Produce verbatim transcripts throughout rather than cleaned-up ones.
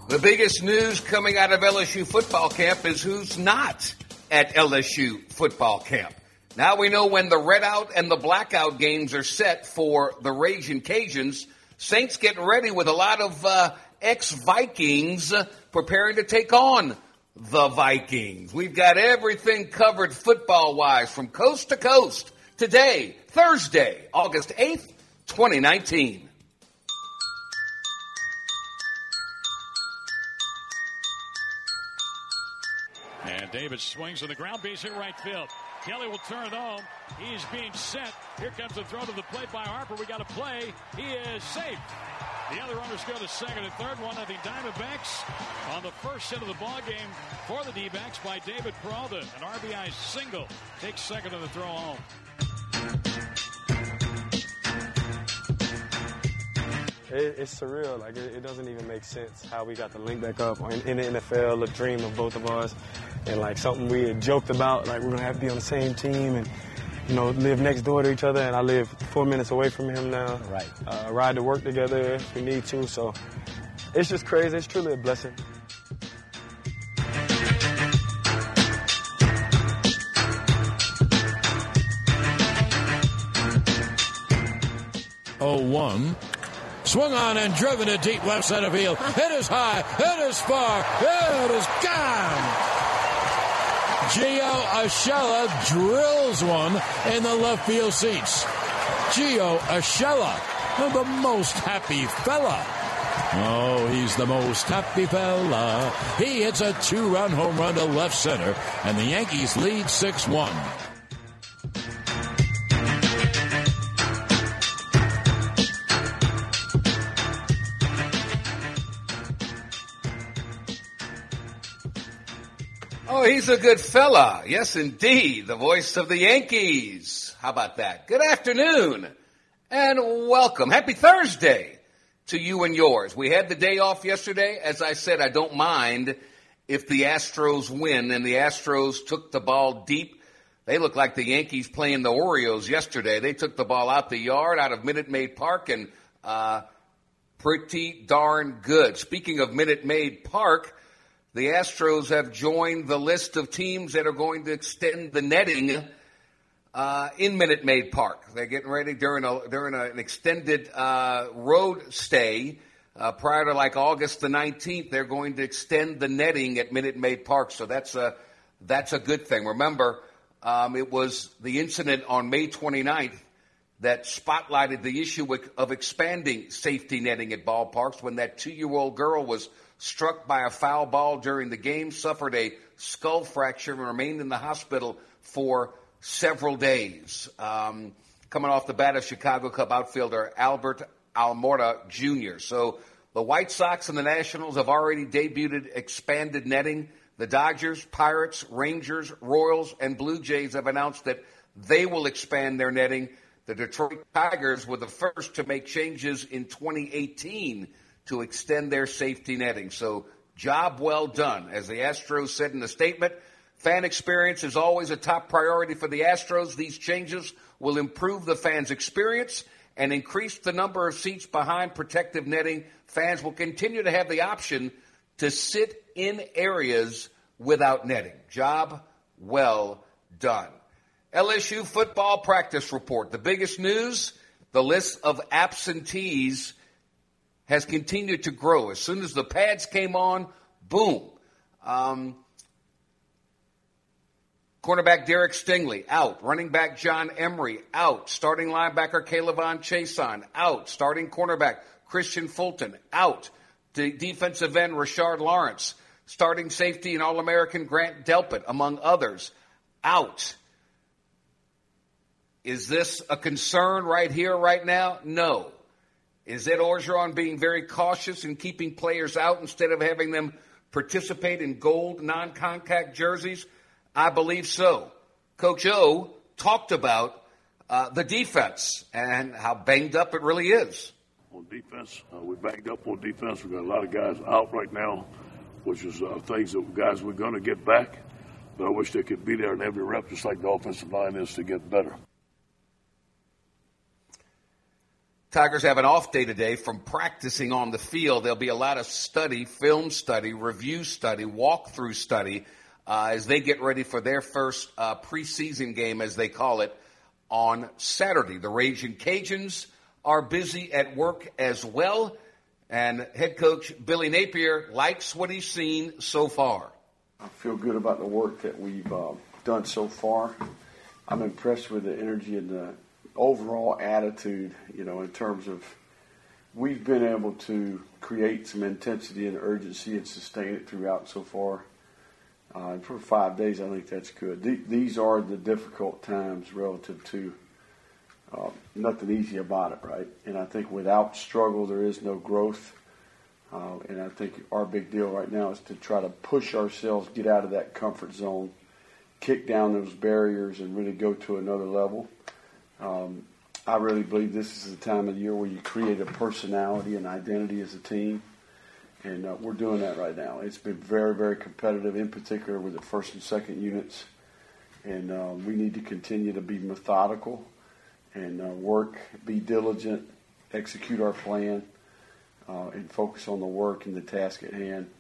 The biggest news coming out of L S U football camp is who's not at L S U football camp. Now we know when the red-out and the blackout games are set for the Ragin' Cajuns. Saints getting ready with a lot of uh, ex-Vikings preparing to take on the Vikings. We've got everything covered football-wise from coast to coast today, Thursday, August eighth, twenty nineteen. And Davis swings on the ground, base hit right field. Kelly will turn it home. He's being set. Here comes the throw to the plate by Harper. We got a play. He is safe. The other runners go to second and third. One of the Diamondbacks on the first hit of the ball game for the D-backs by David Peralta. An R B I single takes second of the throw home. It, it's surreal. Like it, it doesn't even make sense how we got the link back up in, in the N F L. A dream of both of us, and like something we had joked about. Like we're gonna have to be on the same team, and you know, live next door to each other. And I live four minutes away from him now. Right. Uh, ride to work together if we need to. So it's just crazy. It's truly a blessing. oh one. Swung on and driven to deep left center field. It is high. It is far. It is gone. Gio Urshela drills one in the left field seats. Gio Urshela, the most happy fella. Oh, he's the most happy fella. He hits a two-run home run to left center, and the Yankees lead six one. Oh, he's a good fella. Yes, indeed. The voice of the Yankees. How about that? Good afternoon and welcome. Happy Thursday to you and yours. We had the day off yesterday. As I said, I don't mind if the Astros win, and the Astros took the ball deep. They looked like the Yankees playing the Orioles yesterday. They took the ball out the yard, out of Minute Maid Park, and uh, pretty darn good. Speaking of Minute Maid Park, the Astros have joined the list of teams that are going to extend the netting uh, in Minute Maid Park. They're getting ready during a during a, an extended uh, road stay uh, prior to like August the nineteenth. They're going to extend the netting at Minute Maid Park, so that's a that's a good thing. Remember, um, it was the incident on May twenty-ninth that spotlighted the issue of expanding safety netting at ballparks when that two-year-old girl was struck by a foul ball during the game, suffered a skull fracture, and remained in the hospital for several days. Um, coming off the bat of Chicago Cub outfielder Albert Almora Junior So the White Sox and the Nationals have already debuted expanded netting. The Dodgers, Pirates, Rangers, Royals, and Blue Jays have announced that they will expand their netting. The Detroit Tigers were the first to make changes in twenty eighteen to extend their safety netting. So job well done. As the Astros said in the statement, fan experience is always a top priority for the Astros. These changes will improve the fans' experience and increase the number of seats behind protective netting. Fans will continue to have the option to sit in areas without netting. Job well done. L S U football practice report. The biggest news, the list of absentees has continued to grow. As soon as the pads came on, boom. Um, cornerback Derek Stingley, out. Running back John Emery, out. Starting linebacker Kaylavon Chason, out. Starting cornerback Christian Fulton, out. The defensive end Rashard Lawrence. Starting safety and All-American Grant Delpit, among others, out. Is this a concern right here, right now? No. Is Ed Orgeron being very cautious in keeping players out instead of having them participate in gold non-contact jerseys? I believe so. Coach O talked about uh, the defense and how banged up it really is. On defense, uh, we're banged up on defense. We've got a lot of guys out right now, which is uh, things that guys we're going to get back. But I wish they could be there in every rep, just like the offensive line is, to get better. Tigers have an off day today from practicing on the field. There'll be a lot of study, film study, review study, walkthrough study uh, as they get ready for their first uh, preseason game, as they call it, on Saturday. The Ragin' Cajuns are busy at work as well, and head coach Billy Napier likes what he's seen so far. I feel good about the work that we've uh, done so far. I'm impressed with the energy and the overall attitude, you know, in terms of we've been able to create some intensity and urgency and sustain it throughout so far. Uh, and for five days, I think that's good. Th- these are the difficult times relative to uh, nothing easy about it, right? And I think without struggle, there is no growth. Uh, and I think our big deal right now is to try to push ourselves, get out of that comfort zone, kick down those barriers, and really go to another level. Um, I really believe this is the time of the year where you create a personality and identity as a team, and uh, we're doing that right now. It's been very, very competitive, in particular with the first and second units, and uh, we need to continue to be methodical and uh, work, be diligent, execute our plan, uh, and focus on the work and the task at hand.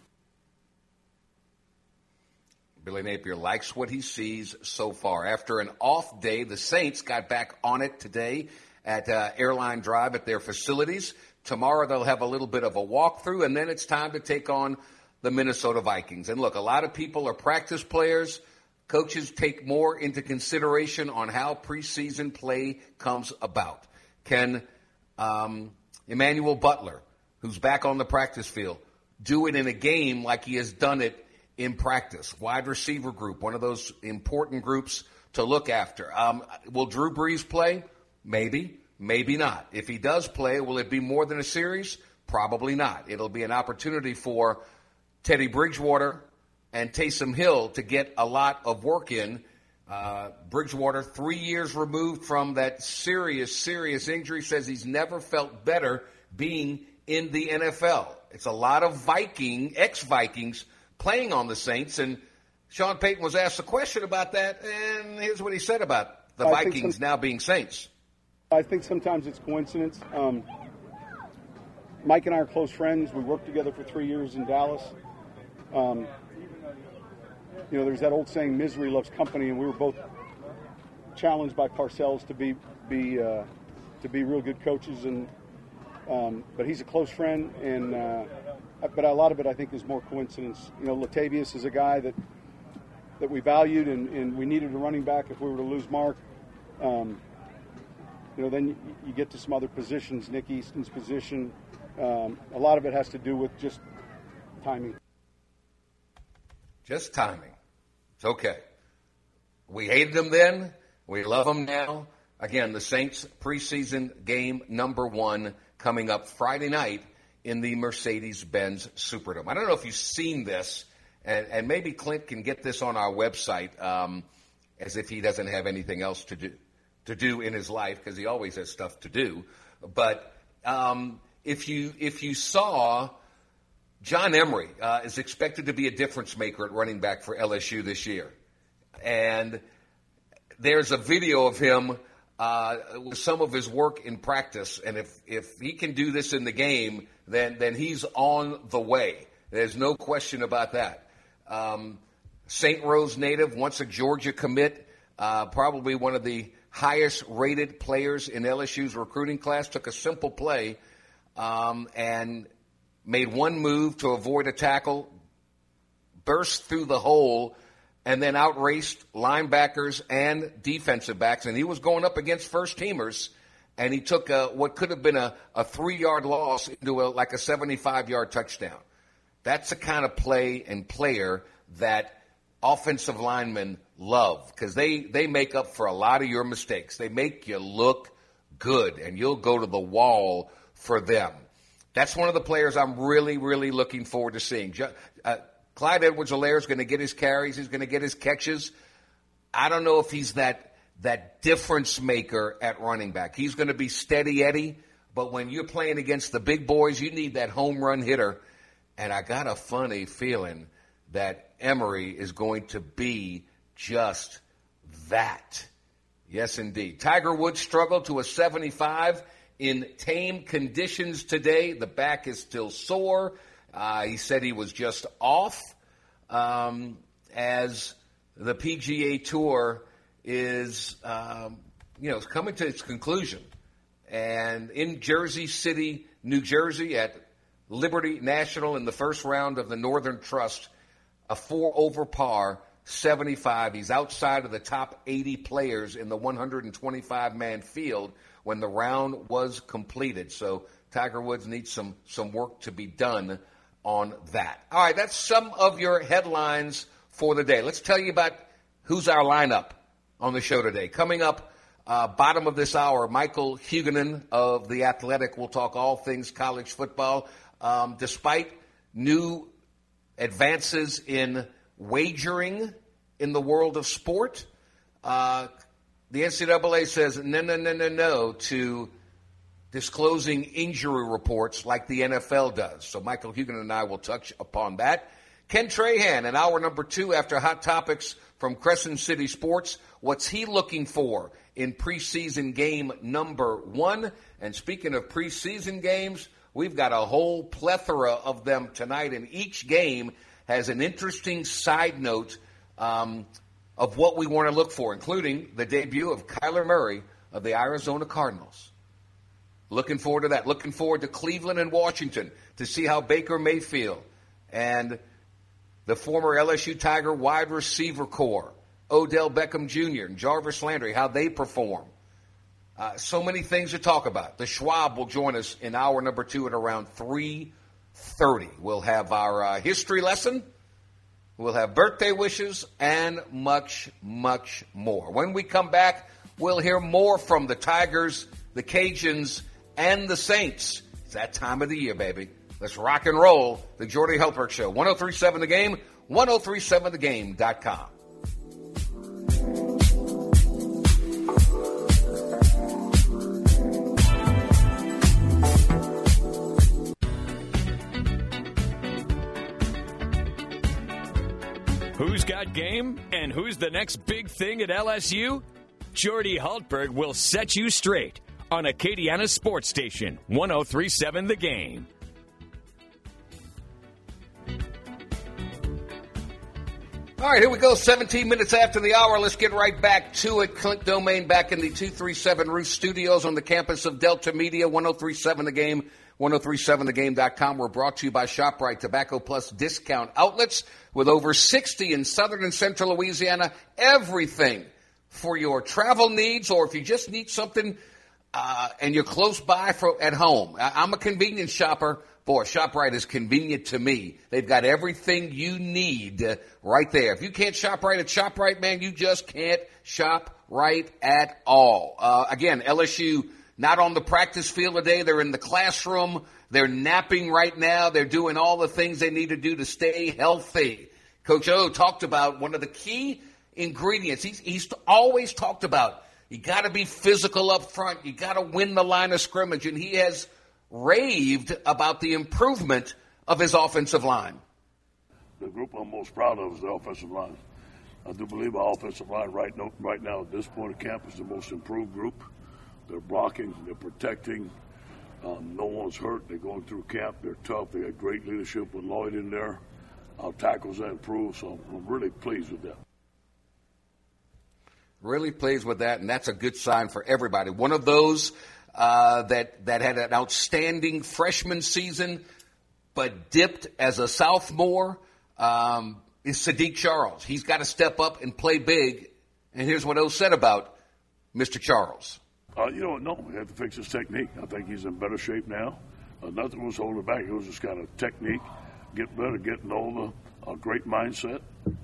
Billy Napier likes what he sees so far. After an off day, the Saints got back on it today at uh, Airline Drive at their facilities. Tomorrow they'll have a little bit of a walkthrough, and then it's time to take on the Minnesota Vikings. And look, a lot of people are practice players. Coaches take more into consideration on how preseason play comes about. Can um, Emmanuel Butler, who's back on the practice field, do it in a game like he has done it in practice? Wide receiver group, one of those important groups to look after. Um, will Drew Brees play? Maybe, maybe not. If he does play, will it be more than a series? Probably not. It'll be an opportunity for Teddy Bridgewater and Taysom Hill to get a lot of work in. Uh, Bridgewater, three years removed from that serious, serious injury, says he's never felt better being in the N F L. It's a lot of Viking, ex-Vikings, playing on the Saints, and Sean Payton was asked a question about that, and here's what he said about the I Vikings some, now being Saints. I think sometimes it's coincidence. Um, Mike and I are close friends. We worked together for three years in Dallas. Um, you know, there's that old saying, misery loves company, and we were both challenged by Parcells to be be uh, to be real good coaches, and um, but he's a close friend, and uh, but a lot of it, I think, is more coincidence. You know, Latavius is a guy that that we valued, and, and we needed a running back if we were to lose Mark. Um, you know, then you, you get to some other positions, Nick Easton's position. Um, a lot of it has to do with just timing. Just timing. It's okay. We hated him then. We love him now. Again, the Saints preseason game number one coming up Friday night in the Mercedes-Benz Superdome. I don't know if you've seen this, and, and maybe Clint can get this on our website, um, as if he doesn't have anything else to do to do in his life, because he always has stuff to do. But um, if you if you saw, John Emery uh, is expected to be a difference maker at running back for L S U this year, and there's a video of him uh, with some of his work in practice, and if if he can do this in the game, then then he's on the way. There's no question about that. Um, Saint Rose native, once a Georgia commit, uh, probably one of the highest rated players in L S U's recruiting class, took a simple play um, and made one move to avoid a tackle, burst through the hole, and then outraced linebackers and defensive backs. And he was going up against first-teamers, and he took a, what could have been a, a three-yard loss into a, like a seventy-five-yard touchdown. That's the kind of play and player that offensive linemen love, because they, they make up for a lot of your mistakes. They make you look good, and you'll go to the wall for them. That's one of the players I'm really, really looking forward to seeing. Uh, Clyde Edwards-Helaire is going to get his carries. He's going to get his catches. I don't know if he's that that difference maker at running back. He's going to be steady Eddie, but when you're playing against the big boys, you need that home run hitter. And I got a funny feeling that Emery is going to be just that. Yes, indeed. Tiger Woods struggled to a seventy-five in tame conditions today. The back is still sore. Uh, he said he was just off um, as the P G A Tour is, um, you know, coming to its conclusion. And in Jersey City, New Jersey, at Liberty National in the first round of the Northern Trust, a four over par, seventy-five. He's outside of the top eighty players in the one hundred twenty-five man field when the round was completed. So Tiger Woods needs some, some work to be done on that. All right, that's some of your headlines for the day. Let's tell you about who's our lineup on the show today. Coming up, uh, bottom of this hour, Michael Huguenin of The Athletic will talk all things college football. Um, despite new advances in wagering in the world of sport, uh, the N C double A says no, no, no, no, no to disclosing injury reports like the N F L does. So Michael Huguenin and I will touch upon that. Ken Trahan in hour number two after Hot Topics from Crescent City Sports. What's he looking for in preseason game number one? And speaking of preseason games, we've got a whole plethora of them tonight, and each game has an interesting side note um, of what we want to look for, including the debut of Kyler Murray of the Arizona Cardinals. Looking forward to that. Looking forward to Cleveland and Washington to see how Baker Mayfield and the former L S U Tiger wide receiver core, Odell Beckham Junior and Jarvis Landry, how they perform. Uh, so many things to talk about. The Schwab will join us in hour number two at around three thirty. We'll have our uh, history lesson. We'll have birthday wishes and much, much more. When we come back, we'll hear more from the Tigers, the Cajuns, and the Saints. It's that time of the year, baby. Let's rock and roll. The Jordy Hultberg Show. ten thirty-seven The Game, ten thirty-seven the game dot com. Who's got game and who's the next big thing at L S U? Jordy Hultberg will set you straight on Acadiana Sports Station, ten thirty-seven The Game. All right, here we go. seventeen minutes after the hour. Let's get right back to it. Clint Domain back in the two thirty-seven Roost Studios on the campus of Delta Media, ten thirty-seven The Game, ten thirty-seven the game dot com. We're brought to you by ShopRite Tobacco Plus discount outlets with over sixty in southern and central Louisiana. Everything for your travel needs, or if you just need something uh, and you're close by for, at home. I, I'm a convenience shopper. Boy, ShopRite is convenient to me. They've got everything you need uh, right there. If you can't shop right at ShopRite, man, you just can't shop right at all. Uh, again, L S U not on the practice field today. They're in the classroom. They're napping right now. They're doing all the things they need to do to stay healthy. Coach O talked about one of the key ingredients. He's, he's always talked about you got to be physical up front. You got to win the line of scrimmage, and he has raved about the improvement of his offensive line. The group I'm most proud of is the offensive line. I do believe our offensive line right now, right now at this point of camp is the most improved group. They're blocking, they're protecting. Um, no one's hurt. They're going through camp. They're tough. They got great leadership with Lloyd in there. Our tackles have improved, so I'm really pleased with that. Really pleased with that, and that's a good sign for everybody. One of those uh, that that had an outstanding freshman season, but dipped as a sophomore, um, is Sadiq Charles. He's got to step up and play big. And here's what O said about Mister Charles. Uh, you know, no, he had to fix his technique. I think he's in better shape now. Uh, nothing was holding back. It was just kind of technique, get better, getting older, a great mindset.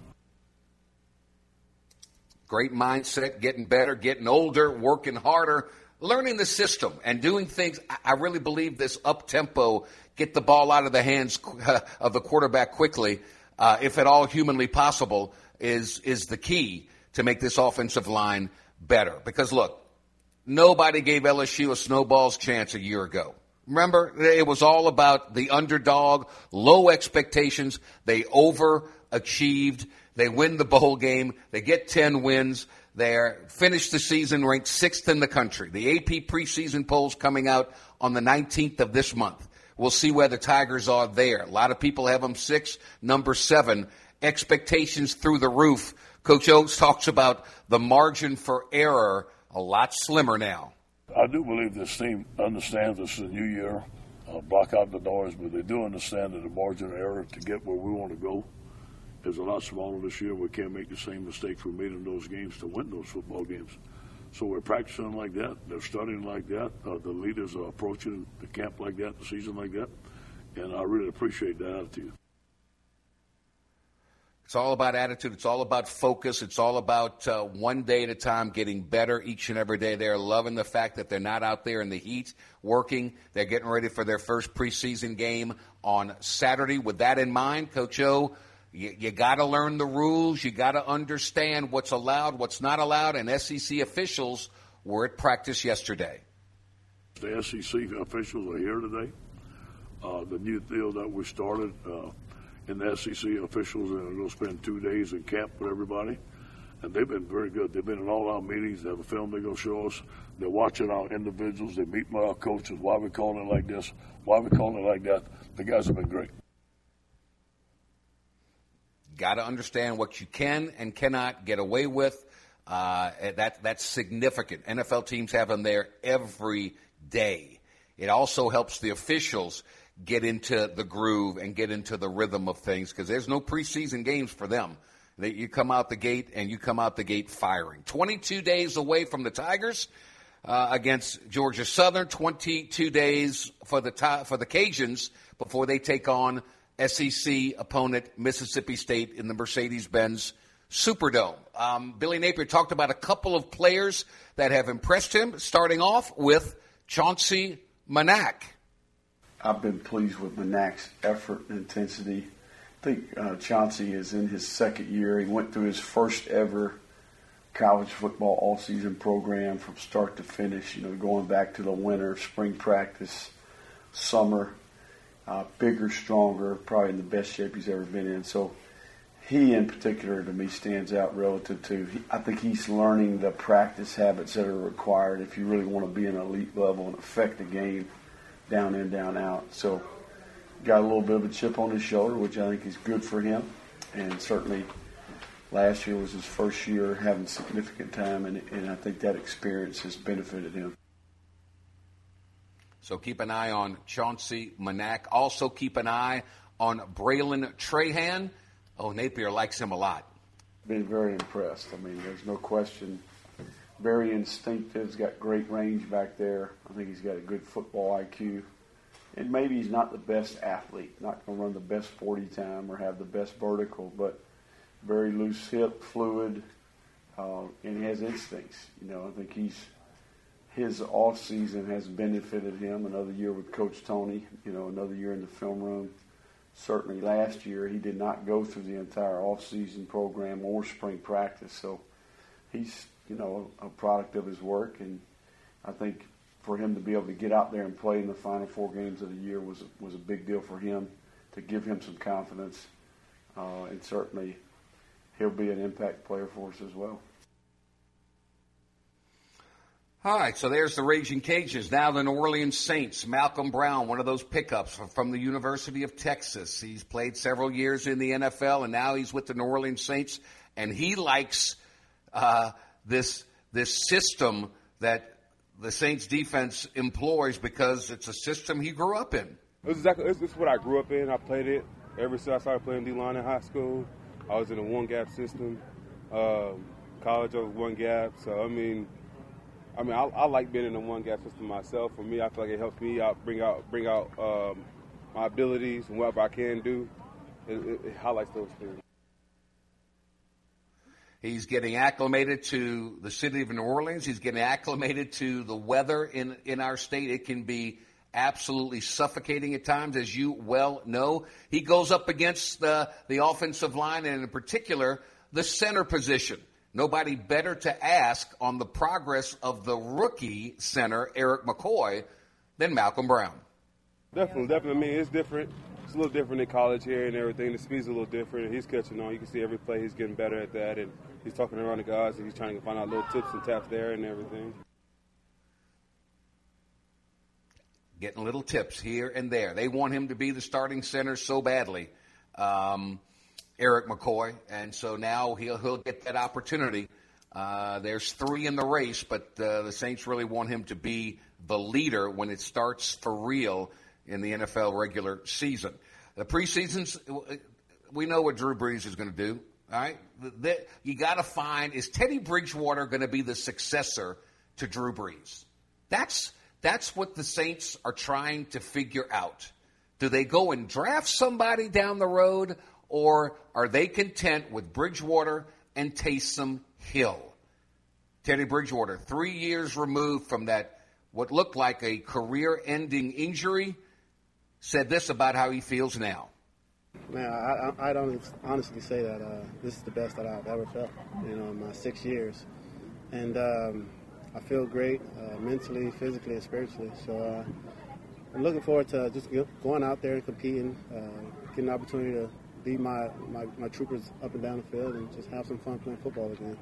Great mindset, getting better, getting older, working harder, learning the system and doing things. I really believe this up-tempo, get the ball out of the hands of the quarterback quickly, uh, if at all humanly possible, is is the key to make this offensive line better. Because, look, nobody gave L S U a snowball's chance a year ago. Remember, it was all about the underdog, low expectations. They overachieved. They win the bowl game. They get ten wins. They finished the season ranked sixth in the country. The A P preseason polls coming out on the nineteenth of this month. We'll see where the Tigers are there. A lot of people have them six, number seven. Expectations through the roof. Coach Oates talks about the margin for error a lot slimmer now. I do believe this team understands this is a new year. Uh, block out the noise, but they do understand that the margin of error to get where we want to go is a lot smaller this year. We can't make the same mistakes we made in those games to win those football games. So we're practicing like that. They're studying like that. Uh, the leaders are approaching the camp like that, the season like that. And I really appreciate that attitude. It's all about attitude. It's all about focus. It's all about uh, one day at a time getting better each and every day. They're loving the fact that they're not out there in the heat working. They're getting ready for their first preseason game on Saturday. With that in mind, Coach O, you, you got to learn the rules. You got to understand what's allowed, what's not allowed, and S E C officials were at practice yesterday. The S E C officials are here today. Uh, the new deal that we started uh, in the S E C officials are going to spend two days in camp with everybody. And they've been very good. They've been in all our meetings. They have a film they're going to show us. They're watching our individuals. They meet with our coaches. Why are we calling it like this? Why are we calling it like that? The guys have been great. Got to understand what you can and cannot get away with. Uh, that That's significant. N F L teams have them there every day. It also helps the officials get into the groove and get into the rhythm of things because there's no preseason games for them. They, you come out the gate and you come out the gate firing. twenty-two days away from the Tigers uh, against Georgia Southern. twenty-two days for the for the Cajuns before they take on S E C opponent Mississippi State in the Mercedes-Benz Superdome. Um, Billy Napier talked about a couple of players that have impressed him, starting off with Chauncey Manac. I've been pleased with Manac's effort and intensity. I think uh, Chauncey is in his second year. He went through his first ever college football all-season program from start to finish, you know, going back to the winter, spring practice, summer, uh, bigger, stronger, probably in the best shape he's ever been in. So he in particular to me stands out relative to, he, I think he's learning the practice habits that are required if you really want to be an elite level and affect the game down in, down out. So got a little bit of a chip on his shoulder, which I think is good for him. And certainly last year was his first year having significant time, and, and I think that experience has benefited him. So keep an eye on Chauncey Manac. Also keep an eye on Braylon Trahan. Oh, Napier likes him a lot. Been very impressed. I mean, there's no question. Very instinctive. He's got great range back there. I think he's got a good football I Q. And maybe he's not the best athlete, not going to run the best forty time or have the best vertical, but very loose hip, fluid, uh, and he has instincts. You know, I think he's his off season has benefited him. Another year with Coach Tony, you know, another year in the film room. Certainly last year he did not go through the entire off season program or spring practice, so he's, you know, a product of his work, and I think for him to be able to get out there and play in the final four games of the year was was a big deal for him, to give him some confidence, uh, and certainly he'll be an impact player for us as well. All right, so there's the Raging Cajuns. Now the New Orleans Saints. Malcolm Brown, one of those pickups from the University of Texas. He's played several years in the N F L, and now he's with the New Orleans Saints, and he likes uh, this this system that the Saints defense employs because it's a system he grew up in. This is exactly this is what I grew up in. I played it ever since I started playing D-line in high school. I was in a one-gap system. Um, college, I was one-gap. So, I mean, I mean, I, I like being in a one-gap system myself. For me, I feel like it helps me out, bring out bring out um, my abilities and whatever I can do. It, it, it highlights those things. He's getting acclimated to the city of New Orleans. He's getting acclimated to the weather in, in our state. It can be absolutely suffocating at times, as you well know. He goes up against the, the offensive line, and in particular, the center position. Nobody better to ask on the progress of the rookie center, Eric McCoy, than Malcolm Brown. Definitely, definitely. I mean, it's different. It's a little different in college here and everything. The speed's a little different, and he's catching on. You can see every play he's getting better at that, and he's talking around the guys, and he's trying to find out little tips and taps there and everything. Getting little tips here and there. They want him to be the starting center so badly, um, Eric McCoy, and so now he'll he'll get that opportunity. Uh, there's three in the race, but uh, the Saints really want him to be the leader when it starts for real in the N F L regular season. The preseasons, we know what Drew Brees is going to do. All right, the, you got to find, is Teddy Bridgewater going to be the successor to Drew Brees? That's that's what the Saints are trying to figure out. Do they go and draft somebody down the road, or are they content with Bridgewater and Taysom Hill? Teddy Bridgewater, three years removed from that, what looked like a career-ending injury, said this about how he feels now. Man, I, I don't honestly say that uh, this is the best that I've ever felt, you know, in my six years. And um, I feel great uh, mentally, physically, and spiritually. So uh, I'm looking forward to just going out there and competing, uh, getting an opportunity to lead my, my, my troopers up and down the field and just have some fun playing football again.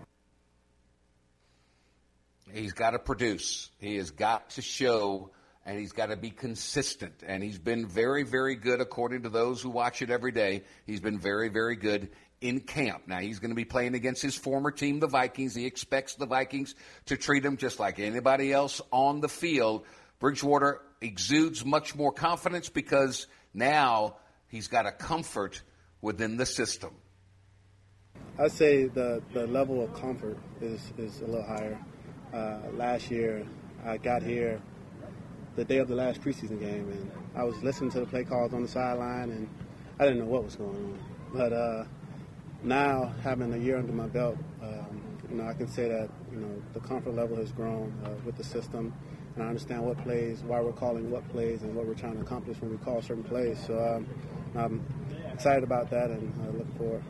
He's got to produce. He has got to show, and he's got to be consistent. And he's been very, very good, according to those who watch it every day. He's been very, very good in camp. Now, he's going to be playing against his former team, the Vikings. He expects the Vikings to treat him just like anybody else on the field. Bridgewater exudes much more confidence because now he's got a comfort within the system. I'd say the, the level of comfort is, is a little higher. Uh, last year, I got here the day of the last preseason game, and I was listening to the play calls on the sideline, and I didn't know what was going on. But uh, now, having a year under my belt, um, you know, I can say that, you know, the comfort level has grown uh, with the system, and I understand what plays, why we're calling what plays, and what we're trying to accomplish when we call certain plays. So um, I'm excited about that and uh, looking forward.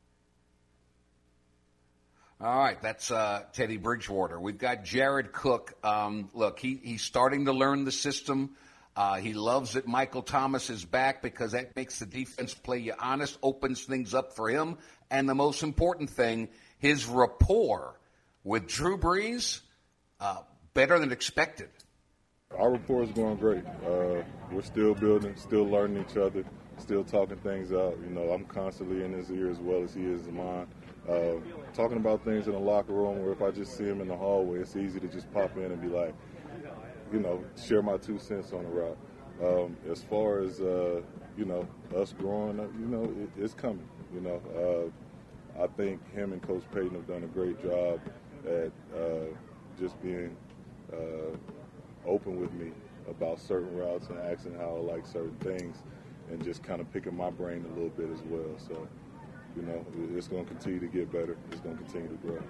All right, that's uh, Teddy Bridgewater. We've got Jared Cook. Um, look, he, he's starting to learn the system. Uh, he loves that Michael Thomas is back because that makes the defense play you honest, opens things up for him. And the most important thing, his rapport with Drew Brees, uh, better than expected. Our rapport is going great. Uh, we're still building, still learning each other, still talking things out. You know, I'm constantly in his ear as well as he is in mine. Uh, talking about things in the locker room, or if I just see him in the hallway, it's easy to just pop in and be like, you know, share my two cents on the route. Um, as far as, uh, you know, us growing up, you know, it, it's coming, you know. Uh, I think him and Coach Payton have done a great job at uh, just being uh, open with me about certain routes and asking how I like certain things and just kind of picking my brain a little bit as well. So, you know, it's going to continue to get better. It's going to continue to grow.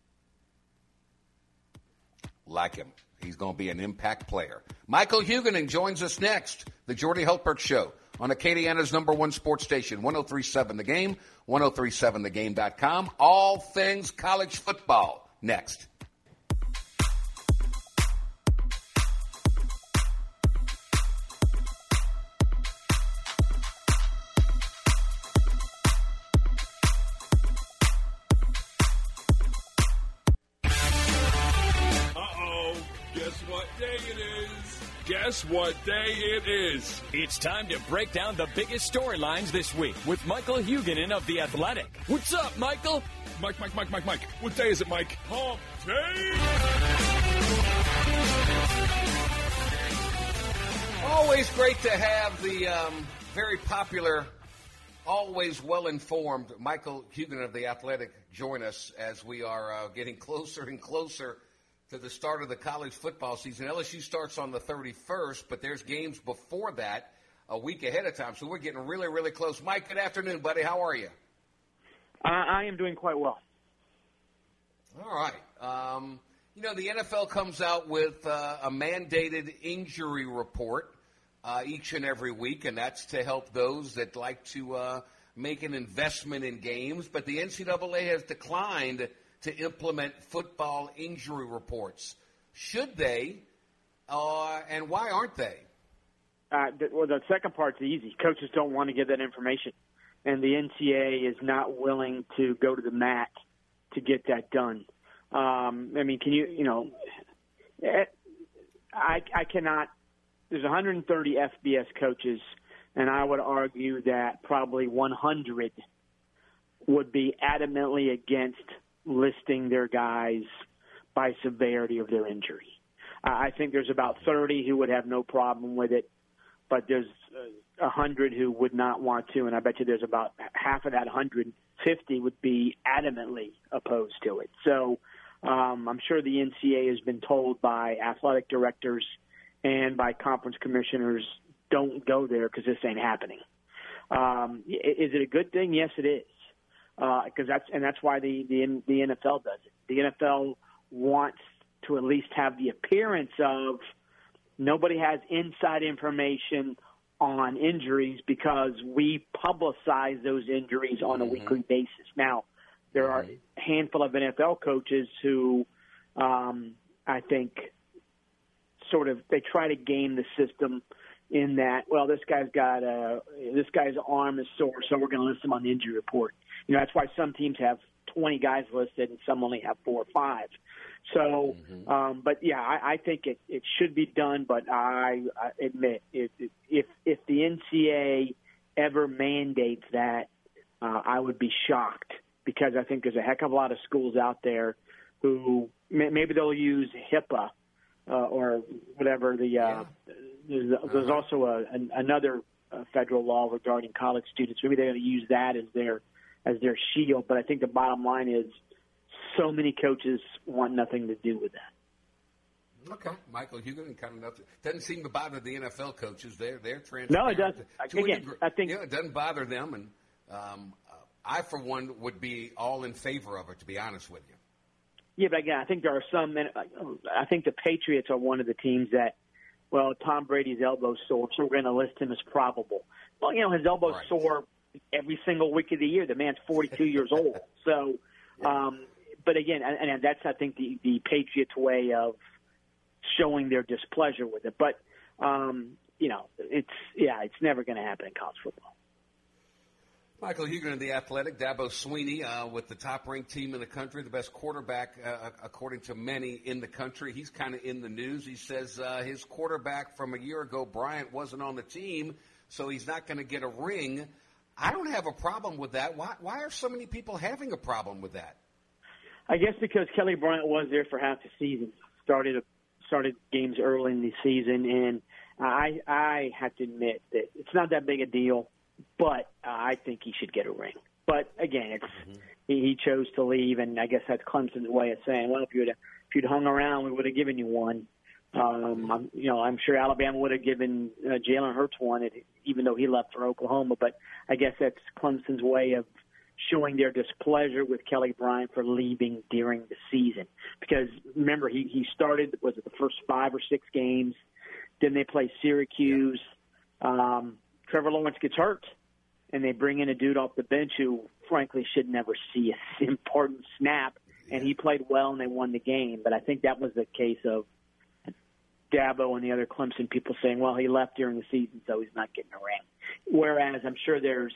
Like him. He's going to be an impact player. Michael Huguenin joins us next. The Jordy Hultberg Show on Acadiana's number one sports station, one oh three point seven The Game, ten thirty-seven the game dot com. All things college football next. Guess what day it is? It's time to break down the biggest storylines this week with Michael Huguenin of The Athletic. What's up, Michael? Mike, Mike, Mike, Mike, Mike. What day is it, Mike? Hump day! Always great to have the um, very popular, always well-informed Michael Huguenin of The Athletic join us as we are uh, getting closer and closer to the start of the college football season. L S U starts on the thirty-first, but there's games before that a week ahead of time, so we're getting really, really close. Mike, good afternoon, buddy. How are you? Uh, I am doing quite well. All right. Um, you know, the N F L comes out with uh, a mandated injury report uh, each and every week, and that's to help those that like to uh, make an investment in games. But the N C double A has declined to implement football injury reports. Should they, uh, and why aren't they? Uh, the, well, the second part's easy. Coaches don't want to give that information, and the N C A A is not willing to go to the mat to get that done. Um, I mean, can you, you know, I, I cannot. There's one hundred thirty F B S coaches, and I would argue that probably one hundred would be adamantly against listing their guys by severity of their injury. I think there's about thirty who would have no problem with it, but there's a hundred who would not want to, and I bet you there's about half of that one hundred fifty would be adamantly opposed to it. So um, I'm sure the N C A A has been told by athletic directors and by conference commissioners, don't go there because this ain't happening. Um, is it a good thing? Yes, it is, because uh, that's and that's why the, the the N F L does it. The N F L wants to at least have the appearance of nobody has inside information on injuries because we publicize those injuries on a mm-hmm. weekly basis. Now, there are a handful of N F L coaches who um, I think sort of they try to game the system in that, well, this guy's got a, this guy's arm is sore, so we're going to list him on the injury report. You know, that's why some teams have twenty guys listed and some only have four or five. So, mm-hmm. um, but yeah, I, I think it, it should be done. But I, I admit, if if if the N C A A ever mandates that, uh, I would be shocked because I think there's a heck of a lot of schools out there who may, maybe they'll use HIPAA uh, or whatever. The uh, yeah. there's, there's uh-huh. also a, an, another uh, federal law regarding college students. Maybe they're going to use that as their as their shield. But I think the bottom line is, so many coaches want nothing to do with that. Okay, Michael Hugan, kind of nothing. Doesn't seem to bother the N F L coaches. They're they're transparent. No, it doesn't. To Again, I think you know, it doesn't bother them, and um, I, for one, would be all in favor of it. To be honest with you. Yeah, but again, I think there are some. I think the Patriots are one of the teams that, well, Tom Brady's elbow's sore, so we're going to list him as probable. Well, you know, his elbow's right. sore every single week of the year. The man's forty-two years old, so. Um, But again, and, and that's, I think, the, the Patriots' way of showing their displeasure with it. But, um, you know, it's, yeah, it's never going to happen in college football. Michael Hugan of The Athletic, Dabo Swinney uh, with the top-ranked team in the country, the best quarterback, uh, according to many in the country. He's kind of in the news. He says uh, his quarterback from a year ago, Bryant, wasn't on the team, so he's not going to get a ring. I don't have a problem with that. Why, why are so many people having a problem with that? I guess because Kelly Bryant was there for half the season, started started games early in the season, and I I have to admit that it's not that big a deal, but uh, I think he should get a ring. But again, it's mm-hmm. he, he chose to leave, and I guess that's Clemson's way of saying, well, if you'd if you'd hung around, we would have given you one. Um, I'm, you know, I'm sure Alabama would have given uh, Jalen Hurts one, even though he left for Oklahoma. But I guess that's Clemson's way of showing their displeasure with Kelly Bryant for leaving during the season. Because, remember, he, he started, was it the first five or six games? Then they play Syracuse. Um, Trevor Lawrence gets hurt, and they bring in a dude off the bench who, frankly, should never see an important snap. And he played well, and they won the game. But I think that was the case of Dabo and the other Clemson people saying, well, he left during the season, so he's not getting a ring. Whereas I'm sure there's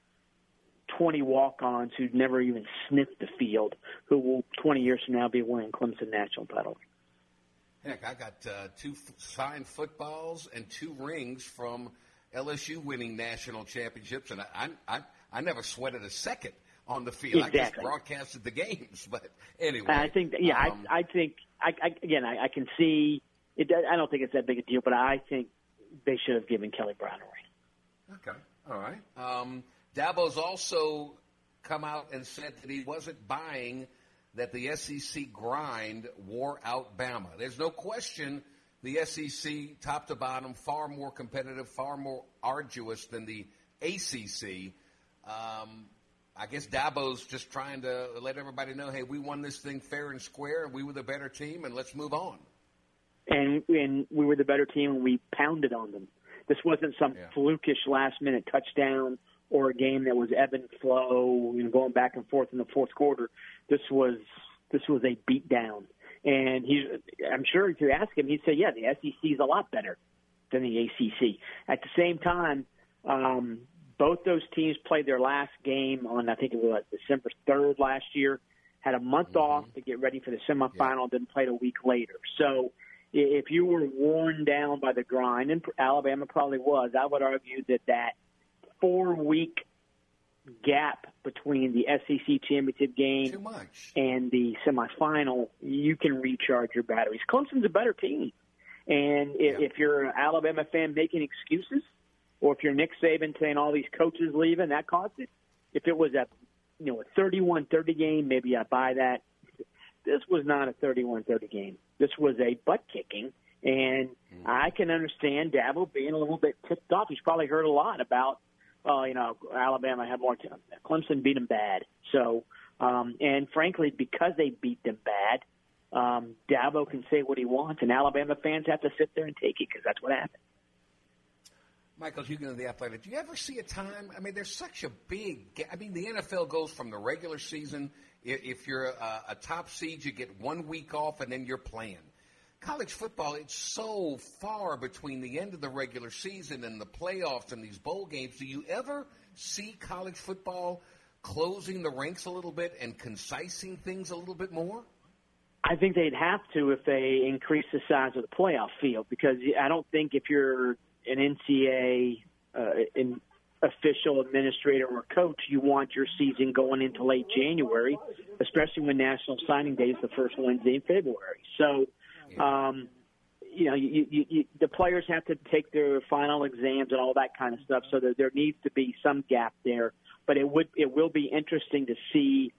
twenty walk-ons who never even sniffed the field, who will twenty years from now be winning Clemson national title. Heck, I got uh, two f- signed footballs and two rings from L S U winning national championships, and I I, I never sweated a second on the field. Exactly. I just broadcasted the games, but anyway. I think, yeah, um, I, I think, I, I, again, I, I can see, it. I don't think it's that big a deal, but I think they should have given Kelly Bryant a ring. Okay, all right. Um, Dabo's also come out and said that he wasn't buying that the S E C grind wore out Bama. There's no question the S E C, top to bottom, far more competitive, far more arduous than the A C C. Um, I guess Dabo's just trying to let everybody know, hey, we won this thing fair and square, and we were the better team, and let's move on. And, and we were the better team, and we pounded on them. This wasn't some yeah. flukish last-minute touchdown or a game that was ebb and flow, you know, going back and forth in the fourth quarter. This was this was a beat down. And he's, I'm sure if you ask him, he'd say, yeah, the S E C is a lot better. than the A C C. At the same time, um, both those teams played their last game on, I think it was December third last year, had a month mm-hmm. off to get ready for the semifinal, yeah. then played a week later. So if you were worn down by the grind, and Alabama probably was, I would argue that that four-week gap between the S E C championship game and the semifinal, you can recharge your batteries. Clemson's a better team. And if, yeah. if you're an Alabama fan making excuses, or if you're Nick Saban saying all these coaches leaving, that caused it. If it was a you know a thirty-one thirty game, maybe I buy that. This was not a thirty-one thirty game. This was a butt-kicking, and mm. I can understand Dabo being a little bit ticked off. He's probably heard a lot about, uh, you know, Alabama had more time. Clemson beat them bad. So, um, and frankly, because they beat them bad, um, Dabo can say what he wants, and Alabama fans have to sit there and take it because that's what happened. Michael Hugan of The Athletic, do you ever see a time, I mean, there's such a big, I mean, the N F L goes from the regular season, if you're a, a top seed, you get one week off and then you're playing. College football, it's so far between the end of the regular season and the playoffs and these bowl games. Do you ever see college football closing the ranks a little bit and concising things a little bit more? I think they'd have to if they increase the size of the playoff field, because I don't think if you're an N C double A uh, in official, administrator, or coach, you want your season going into late January, especially when National Signing Day is the first Wednesday in February. So, um, you know, you, you, you, the players have to take their final exams and all that kind of stuff, so that there needs to be some gap there. But it would it will be interesting to see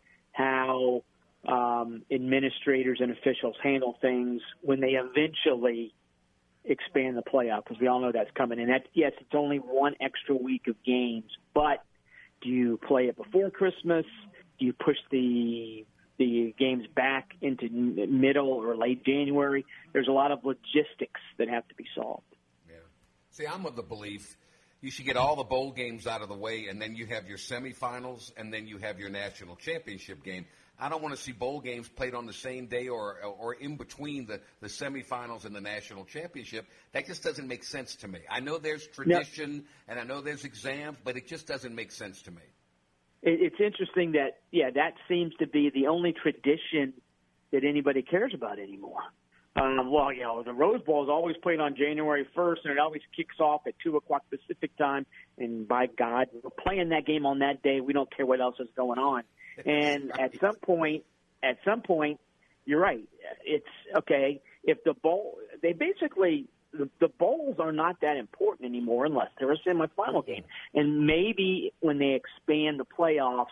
how um, administrators and officials handle things when they eventually expand the playoff, because we all know that's coming. And that, yes, it's only one extra week of games, but do you play it before Christmas? Do you push the the games back into middle or late January? There's a lot of logistics that have to be solved. Yeah. See, I'm of the belief you should get all the bowl games out of the way, and then you have your semifinals, and then you have your national championship game. I don't want to see bowl games played on the same day or or in between the, the semifinals and the national championship. That just doesn't make sense to me. I know there's tradition, yep. and I know there's exams, but it just doesn't make sense to me. It's interesting that, yeah, that seems to be the only tradition that anybody cares about anymore. Um, well, you know, the Rose Bowl is always played on January first, and it always kicks off at two o'clock Pacific time. And by God, we're playing that game on that day. We don't care what else is going on. And at some point, at some point, you're right. It's okay if the bowl. They basically the, the bowls are not that important anymore unless they're a semifinal game. And maybe when they expand the playoffs,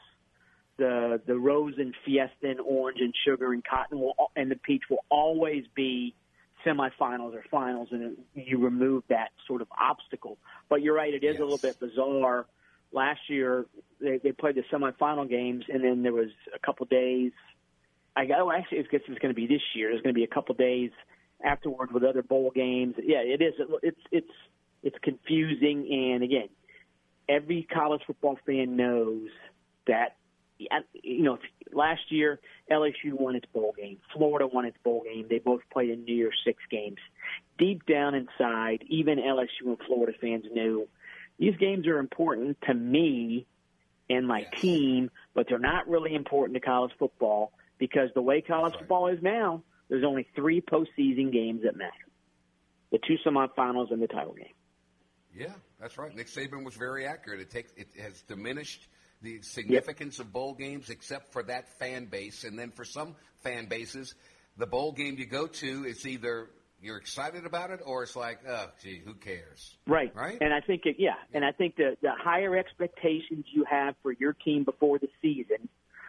the the Rose and Fiesta and Orange and Sugar and Cotton will, and the Peach will always be semifinals or finals, and you remove that sort of obstacle. But you're right; it is yes. a little bit bizarre. Last year, they, they played the semifinal games, and then there was a couple days. I oh, actually, I guess it's going to be this year. There's going to be a couple days afterward with other bowl games. Yeah, it is. It's it's it's confusing, and again, every college football fan knows that. You know, last year L S U won its bowl game. Florida won its bowl game. They both played in New Year's Six games. Deep down inside, even L S U and Florida fans knew these games are important to me and my yes. team, but they're not really important to college football because the way college right. football is now, there's only three postseason games that matter: the two semifinals and the title game. Yeah, that's right. Nick Saban was very accurate. It takes it has diminished the significance yep. of bowl games, except for that fan base. And then for some fan bases, the bowl game you go to is either you're excited about it or it's like, oh, gee, who cares? Right. Right. And I think, it, yeah, yeah, and I think the, the higher expectations you have for your team before the season,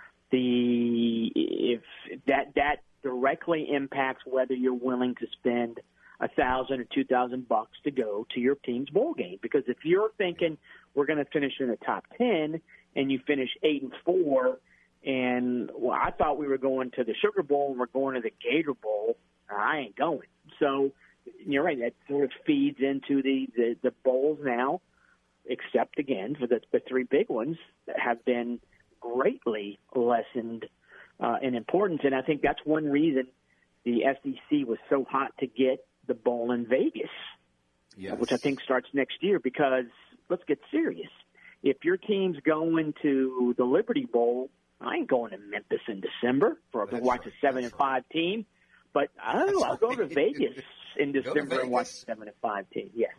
the if that that directly impacts whether you're willing to spend a thousand or two thousand bucks to go to your team's bowl game. Because if you're thinking we're going to finish in the top ten, and you finish eight and four, and well, I thought we were going to the Sugar Bowl and we're going to the Gator Bowl. I ain't going. So you're right. That sort of feeds into the, the, the bowls now, except again for the, the three big ones that have been greatly lessened uh, in importance. And I think that's one reason the S E C was so hot to get the bowl in Vegas. yes. which I think starts next year. Because let's get serious. If your team's going to the Liberty Bowl, I ain't going to Memphis in December for to watch a seven and five team. But I don't know. I'll go to Vegas in December and watch a seven and five team. Yes.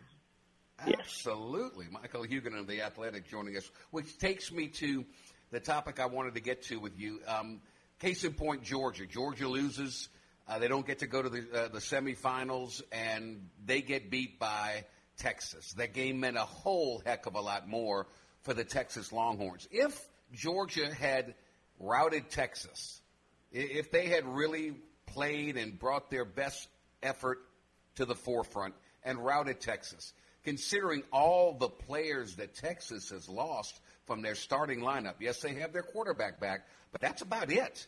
Absolutely. Yes. Michael Huguenin of The Athletic joining us, which takes me to the topic I wanted to get to with you. Um, case in point, Georgia. Georgia loses. Uh, they don't get to go to the, uh, the semifinals, and they get beat by Texas. That game meant a whole heck of a lot more for the Texas Longhorns. If Georgia had routed Texas, if they had really played and brought their best effort to the forefront and routed Texas, considering all the players that Texas has lost from their starting lineup. Yes, they have their quarterback back, but that's about it.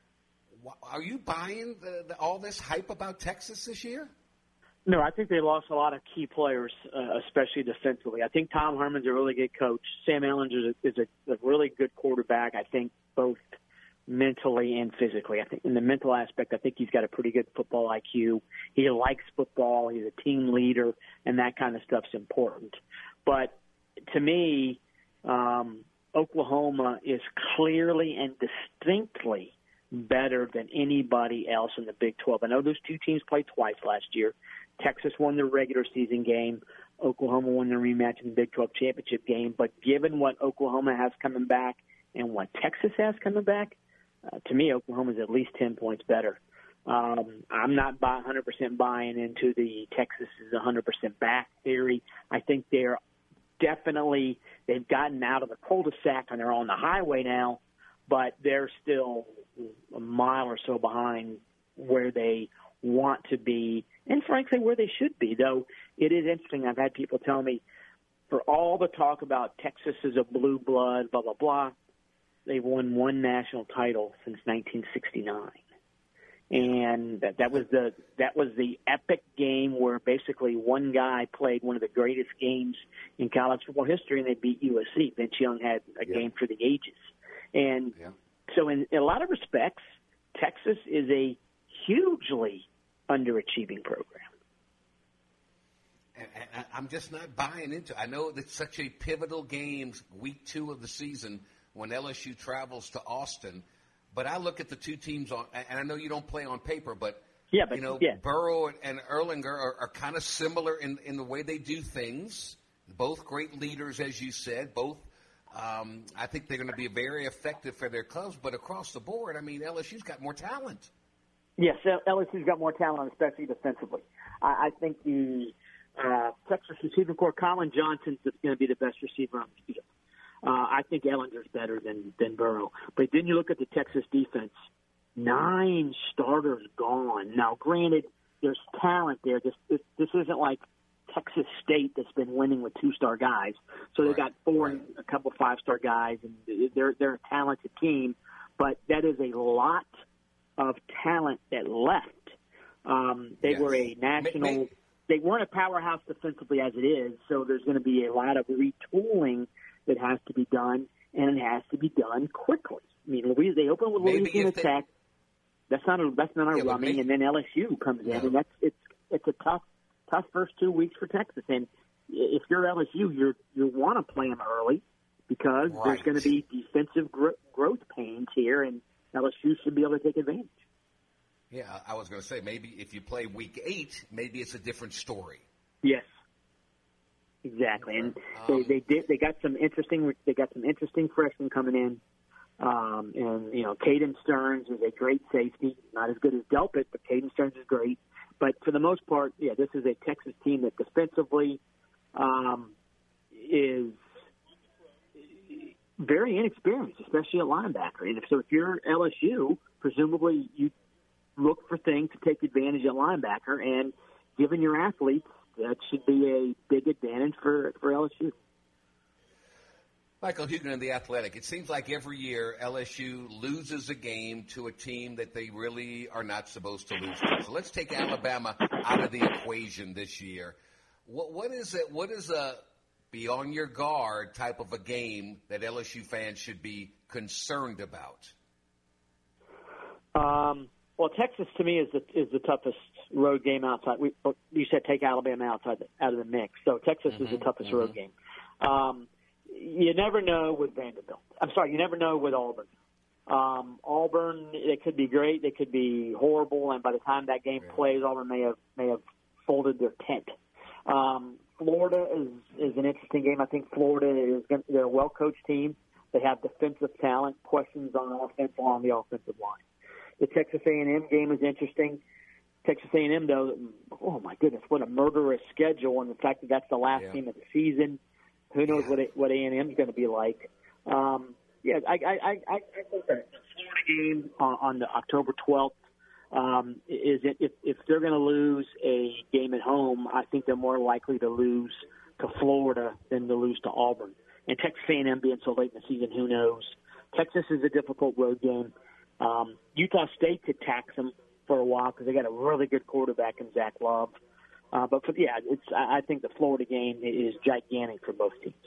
Are you buying the, the, all this hype about Texas this year? No, I think they lost a lot of key players, uh, especially defensively. I think Tom Herman's a really good coach. Sam Ehlinger is, a, is a, a really good quarterback, I think, both mentally and physically. I think in the mental aspect, I think he's got a pretty good football I Q. He likes football. He's a team leader, and that kind of stuff's important. But to me, um, Oklahoma is clearly and distinctly better than anybody else in the Big twelve. I know those two teams played twice last year. Texas won their regular season game. Oklahoma won their rematch in the Big twelve championship game. But given what Oklahoma has coming back and what Texas has coming back, uh, to me, Oklahoma is at least ten points better. Um, I'm not one hundred percent buying into the Texas is one hundred percent back theory. I think they're definitely, they've gotten out of the cul-de-sac and they're on the highway now, but they're still a mile or so behind where they want to be and, frankly, where they should be. Though it is interesting. I've had people tell me, for all the talk about Texas is a blue blood, blah, blah, blah, they've won one national title since nineteen sixty-nine. And that, that was the that was the epic game where basically one guy played one of the greatest games in college football history, and they beat U S C. Vince Young had a yeah. game for the ages. And yeah. so in, in a lot of respects, Texas is a hugely underachieving program. And, and I'm just not buying into it. I know it's such a pivotal game, week two of the season, when L S U travels to Austin. But I look at the two teams on, and I know you don't play on paper, but, yeah, but you know, yeah. Burrow and Erlinger are, are kind of similar in, in the way they do things. Both great leaders, as you said. Both, um, I think they're going to be very effective for their clubs. But across the board, I mean, L S U's got more talent. Yes, L S U's got more talent, especially defensively. I, I think the uh, Texas receiving core, Colin Johnson's going to be the best receiver on the field. Uh, I think Ellinger's better than, than Burrow. But then you look at the Texas defense, nine starters gone. Now, granted, there's talent there. This this, this isn't like Texas State that's been winning with two-star guys. So they've got four right. and a couple five-star guys, and they're, they're a talented team. But that is a lot of talent that left. Um, they yes. were a national may, may. – they weren't a powerhouse defensively as it is, so there's going to be a lot of retooling that has to be done, and it has to be done quickly. I mean, Louis, they open with Maybe Louisiana they, Tech. That's not a that's not a yeah, running, maybe, and then L S U comes in, no. and that's it's it's a tough tough first two weeks for Texas. And if you're L S U, you you want to play them early because right. there's going to be defensive gro- growth pains here, and L S U should be able to take advantage. Yeah, I was going to say maybe if you play week eight, maybe it's a different story. Yes. Exactly, and they they did they got some interesting they got some interesting freshmen coming in, um, and you know Caden Stearns is a great safety, not as good as Delpit, but Caden Stearns is great. But for the most part, yeah, this is a Texas team that defensively um, is very inexperienced, especially at linebacker. And if, so, if you're L S U, presumably you look for things to take advantage at linebacker, and given your athletes, that should be a big advantage for, for L S U. Michael Huguenin of The Athletic. It seems like every year L S U loses a game to a team that they really are not supposed to lose to. So let's take Alabama out of the equation this year. What, what is it? What is a be on your guard type of a game that L S U fans should be concerned about? Um, well, Texas to me is the is the toughest road game outside. We, you said take Alabama outside the, out of the mix. So Texas mm-hmm, is the toughest mm-hmm. road game. Um, you never know with Vanderbilt. I'm sorry, you never know with Auburn. Um, Auburn, they could be great, they could be horrible, and by the time that game yeah. plays, Auburn may have may have folded their tent. Um, Florida is is an interesting game. I think Florida is gonna, they're a well coached team. They have defensive talent. Questions on offense or on the offensive line. The Texas A and M game is interesting. Texas A and M, though, oh my goodness, what a murderous schedule, and the fact that that's the last yeah. game of the season. Who knows yeah. what it, what A and M is going to be like? Um, Yeah, I, I, I, I think that the Florida game on, on the October twelfth um, is it, if, if they're going to lose a game at home, I think they're more likely to lose to Florida than to lose to Auburn. And Texas A and M being so late in the season, who knows? Texas is a difficult road game. Um, Utah State could tax them for a while because they got a really good quarterback in Zach Love. Uh, but for, yeah, it's I think the Florida game is gigantic for both teams.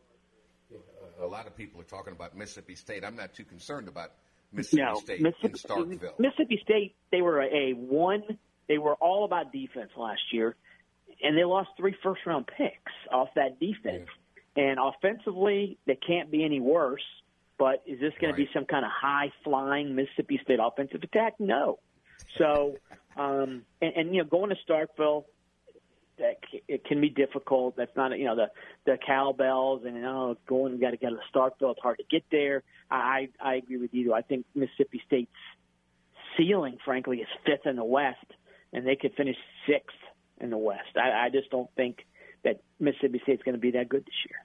A lot of people are talking about Mississippi State. I'm not too concerned about Mississippi no, State Mississippi, in Starkville. Mississippi State, they were a one. They were all about defense last year, and they lost three first-round picks off that defense. Yeah. And offensively, they can't be any worse. But is this going right. to be some kind of high-flying Mississippi State offensive attack? No. So, um, and, and you know, going to Starkville, that it can be difficult. That's not, you know, the the cowbells and, oh, going, you got to get to Starkville. It's hard to get there. I I agree with you. I think Mississippi State's ceiling, frankly, is fifth in the West, and they could finish sixth in the West. I, I just don't think that Mississippi State's going to be that good this year.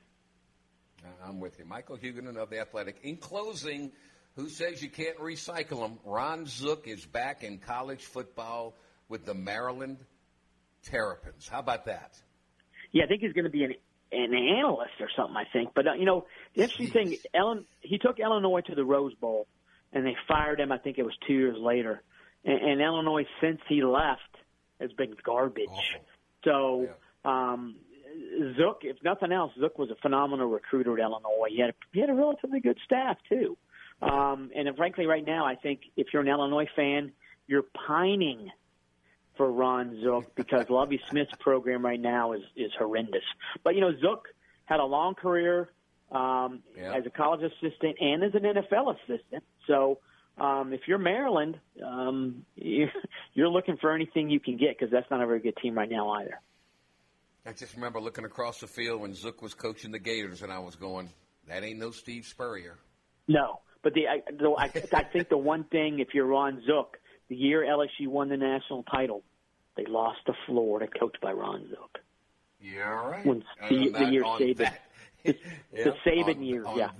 I'm with you. Michael Huguenin of The Athletic. In closing, who says you can't recycle them? Ron Zook is back in college football with the Maryland Terrapins. How about that? Yeah, I think he's going to be an, an analyst or something, I think. But, uh, you know, the interesting Jeez. thing, Ellen, he took Illinois to the Rose Bowl, and they fired him, I think it was two years later. And, and Illinois, since he left, has been garbage. Awful. So, yeah. um, Zook, if nothing else, Zook was a phenomenal recruiter at Illinois. He had a, he had a relatively good staff, too. Um, and frankly, right now, I think if you're an Illinois fan, you're pining for Ron Zook because Lovie Smith's program right now is, is horrendous. But, you know, Zook had a long career um, yeah. as a college assistant and as an N F L assistant. So um, if you're Maryland, um, you're, you're looking for anything you can get because that's not a very good team right now either. I just remember looking across the field when Zook was coaching the Gators, and I was going, that ain't no Steve Spurrier. No, but the I, the, I, I think the one thing, if you're Ron Zook, the year L S U won the national title, they lost to Florida, coached by Ron Zook. Yeah, right. When the, the year Saban, that, the, yeah, the Saban on, year, on, yeah.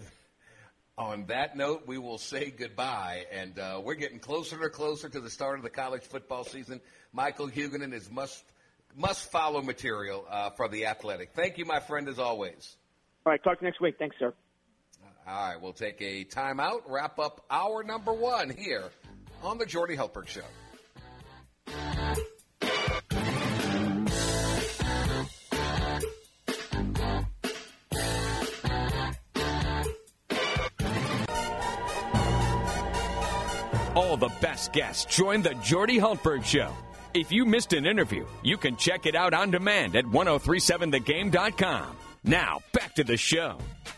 On that note, we will say goodbye, and uh, we're getting closer and closer to the start of the college football season. Michael Huguenin is must must follow material uh, for The Athletic. Thank you, my friend, as always. All right, talk to you next week. Thanks, sir. All right, we'll take a timeout, wrap up hour number one here on the Jordy Hultberg Show. All the best guests join the Jordy Hultberg Show. If you missed an interview, you can check it out on demand at ten thirty-seven the game dot com. Now, back to the show.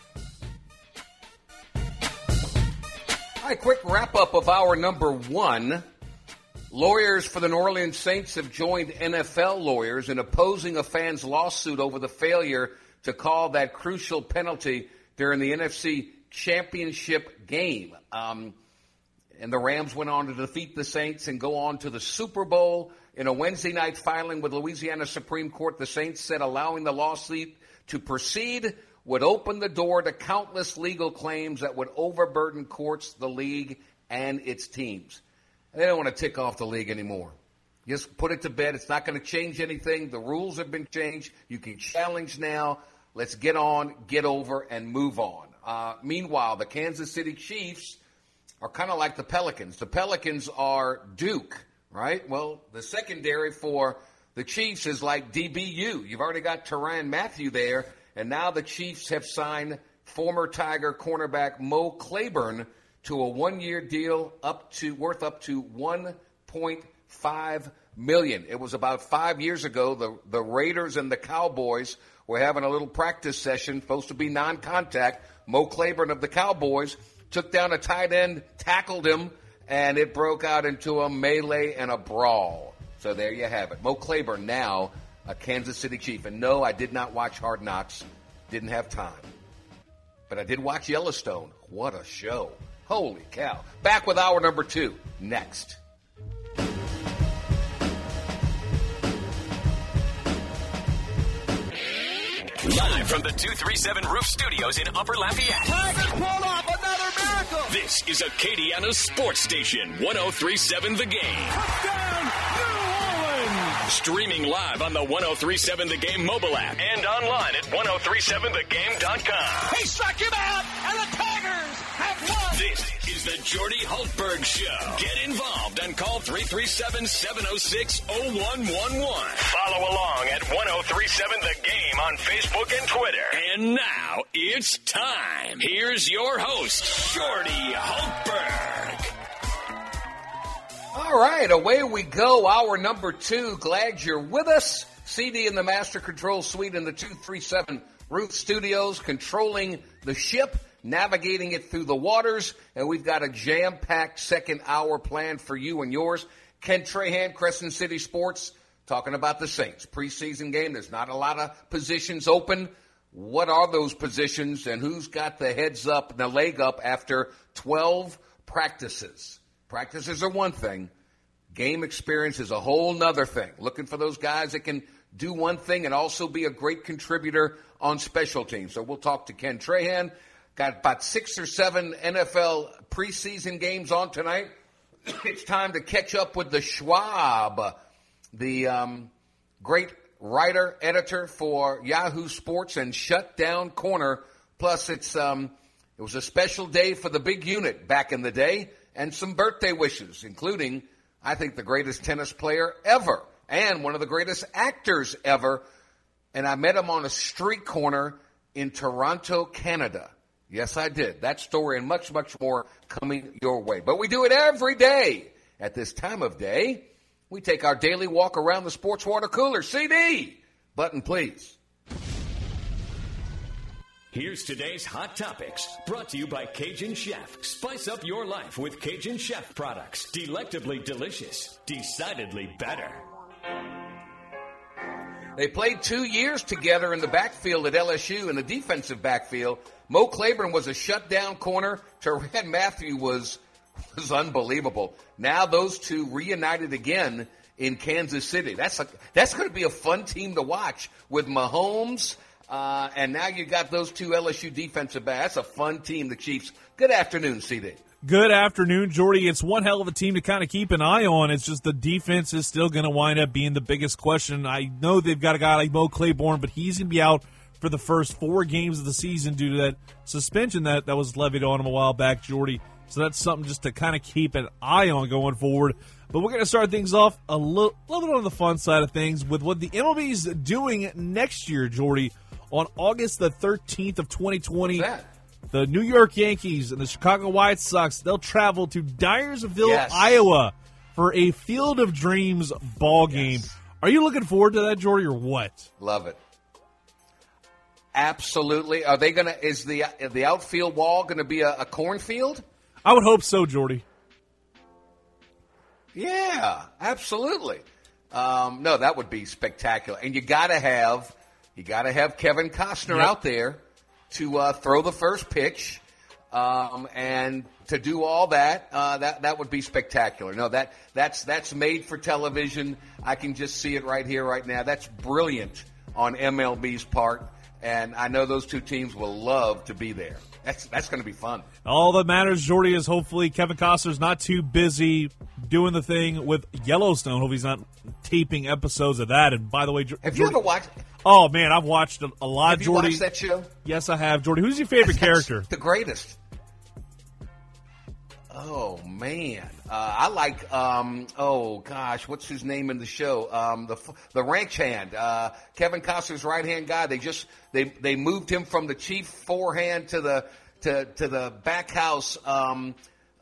All right, quick wrap-up of hour number one. Lawyers for the New Orleans Saints have joined N F L lawyers in opposing a fan's lawsuit over the failure to call that crucial penalty during the N F C Championship game. Um, and the Rams went on to defeat the Saints and go on to the Super Bowl. In a Wednesday night filing with Louisiana Supreme Court, the Saints said allowing the lawsuit to proceed would open the door to countless legal claims that would overburden courts, the league, and its teams. They don't want to tick off the league anymore. Just put it to bed. It's not going to change anything. The rules have been changed. You can challenge now. Let's get on, get over, and move on. Uh, meanwhile, the Kansas City Chiefs are kind of like the Pelicans. The Pelicans are Duke, right? Well, the secondary for the Chiefs is like D B U. You've already got Tyrann Mathieu there. And now the Chiefs have signed former Tiger cornerback Mo Claiborne to a one-year deal up to worth up to one point five million. It was about five years ago. The, the Raiders and the Cowboys were having a little practice session, supposed to be non-contact. Mo Claiborne of the Cowboys took down a tight end, tackled him, and it broke out into a melee and a brawl. So there you have it. Mo Claiborne now a Kansas City Chief. And no, I did not watch Hard Knocks. Didn't have time. But I did watch Yellowstone. What a show. Holy cow. Back with hour number two next. Live from the two thirty-seven Roof Studios in Upper Lafayette. Tigers pulled off another miracle. This is Acadiana Sports Station, one oh three point seven The Game. Touchdown, New Orleans. Streaming live on the one oh three point seven The Game mobile app and online at ten thirty-seven the game dot com. He struck him out, and the Tigers have won. This is the Jordy Hultberg Show. Get involved and call three three seven, seven oh six, oh one one one. Follow along at ten thirty-seven The Game on Facebook and Twitter. And now it's time. Here's your host, Jordy Hultberg. All right, away we go. Hour number two. Glad you're with us. C D in the Master Control Suite in the two thirty-seven Roof Studios, controlling the ship, navigating it through the waters, and we've got a jam-packed second hour planned for you and yours. Ken Trahan, Crescent City Sports, talking about the Saints. Preseason game, there's not a lot of positions open. What are those positions, and who's got the heads up and the leg up after twelve practices? Practices are one thing. Game experience is a whole nother thing. Looking for those guys that can do one thing and also be a great contributor on special teams. So we'll talk to Ken Trahan. Got about six or seven N F L preseason games on tonight. It's time to catch up with the Schwab, the um, great writer, editor for Yahoo Sports and Shutdown Corner. Plus, it's um, it was a special day for the big unit back in the day, and some birthday wishes, including, I think, the greatest tennis player ever and one of the greatest actors ever. And I met him on a street corner in Toronto, Canada. Yes, I did. That story and much, much more coming your way. But we do it every day. At this time of day, we take our daily walk around the sports water cooler. C D, button please. Here's today's Hot Topics, brought to you by Cajun Chef. Spice up your life with Cajun Chef products. Delectably delicious. Decidedly better. They played two years together in the backfield at L S U, in the defensive backfield. Mo Claiborne was a shutdown corner. Tyrann Mathieu was was unbelievable. Now those two reunited again in Kansas City. That's a, that's going to be a fun team to watch with Mahomes. Uh, and now you got those two L S U defensive backs. That's a fun team, the Chiefs. Good afternoon, C D. Good afternoon, Jordy. It's one hell of a team to kind of keep an eye on. It's just the defense is still going to wind up being the biggest question. I know they've got a guy like Mo Claiborne, but he's going to be out for the first four games of the season due to that suspension that, that was levied on him a while back, Jordy. So that's something just to kind of keep an eye on going forward. But we're going to start things off a little, little bit on the fun side of things with what the M L B is doing next year, Jordy. On August the thirteenth of twenty twenty, the New York Yankees and the Chicago White Sox, they'll travel to Dyersville, yes. Iowa for a Field of Dreams ball game. Yes. Are you looking forward to that, Jordy, or what? Love it. Absolutely. Are they going to, is the the outfield wall going to be a, a cornfield? I would hope so, Jordy. Yeah, absolutely. Um, no, that would be spectacular. And you got to have You got to have Kevin Costner yep. out there to uh, throw the first pitch, um, and to do all that. Uh, that that would be spectacular. No, that that's that's made for television. I can just see it right here, right now. That's brilliant on M L B's part, and I know those two teams will love to be there. That's that's going to be fun. All that matters, Jordy, is hopefully Kevin Costner's not too busy doing the thing with Yellowstone. Hope he's not taping episodes of that. And by the way, have Jordy, you ever watched? Oh man, I've watched a, a lot. Have you Jordy, watched that show? Yes, I have. Jordy, who's your favorite that's, character? That's the greatest. Oh man, uh, I like. Um, oh gosh, what's his name in the show? Um, the the ranch hand, uh, Kevin Costner's right hand guy. They just they they moved him from the chief forehand to the to to the back house. Um,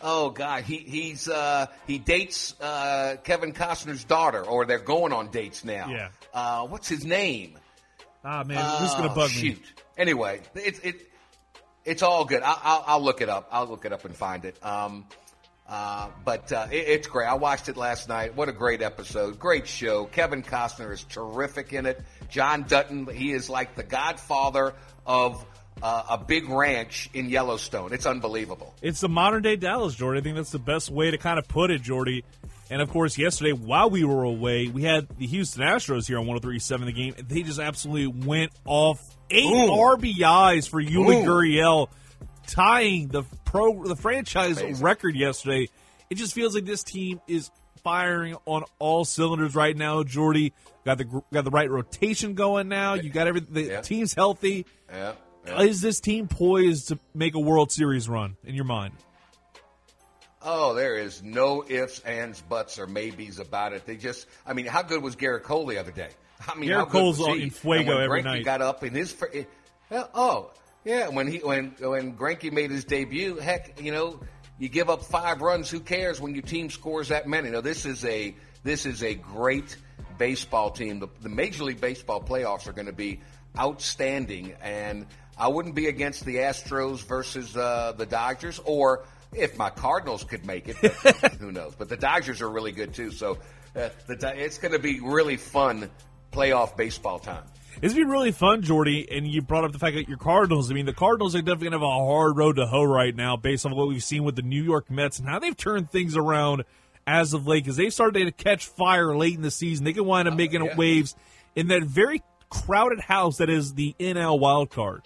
Oh God, he he's uh, he dates uh, Kevin Costner's daughter, or they're going on dates now. Yeah. Uh, what's his name? Ah man, this is gonna bug shoot. me. Anyway, it it it's all good. I, I'll I'll look it up. I'll look it up and find it. Um, uh, but uh, it, it's great. I watched it last night. What a great episode! Great show. Kevin Costner is terrific in it. John Dutton, he is like the godfather of Uh, a big ranch in Yellowstone. It's unbelievable. It's the modern day Dallas, Jordy. I think that's the best way to kind of put it, Jordy. And of course, yesterday while we were away, we had the Houston Astros here on one oh three point seven The Game. They just absolutely went off. Eight Ooh. R B Is for Yuli Ooh. Gurriel, tying the pro the franchise Amazing. record yesterday. It just feels like this team is firing on all cylinders right now, Jordy. Got the got the right rotation going now. You got everything. The Yeah. team's healthy. Yeah. Yeah. Is this team poised to make a World Series run in your mind? Oh, there is no ifs, ands, buts, or maybes about it. They just, I mean, how good was Garrett Cole the other day? I mean, Garrett how good Cole's was on- he? in fuego And when every Greinke night. got up in his, fir- it, well, oh, yeah, when he when when Greinke made his debut, heck, you know, you give up five runs, who cares when your team scores that many? You know, this is a this is a great baseball team. The, the Major League Baseball playoffs are going to be outstanding, and I wouldn't be against the Astros versus uh, the Dodgers, or if my Cardinals could make it, but who knows? But the Dodgers are really good too, so uh, the, it's going to be really fun playoff baseball time. It's been really fun, Jordy, and you brought up the fact that your Cardinals, I mean, the Cardinals are definitely going to have a hard road to hoe right now based on what we've seen with the New York Mets and how they've turned things around as of late, because they've started to catch fire late in the season. They can wind up Uh, making yeah. waves in that very crowded house that is the N L wild card.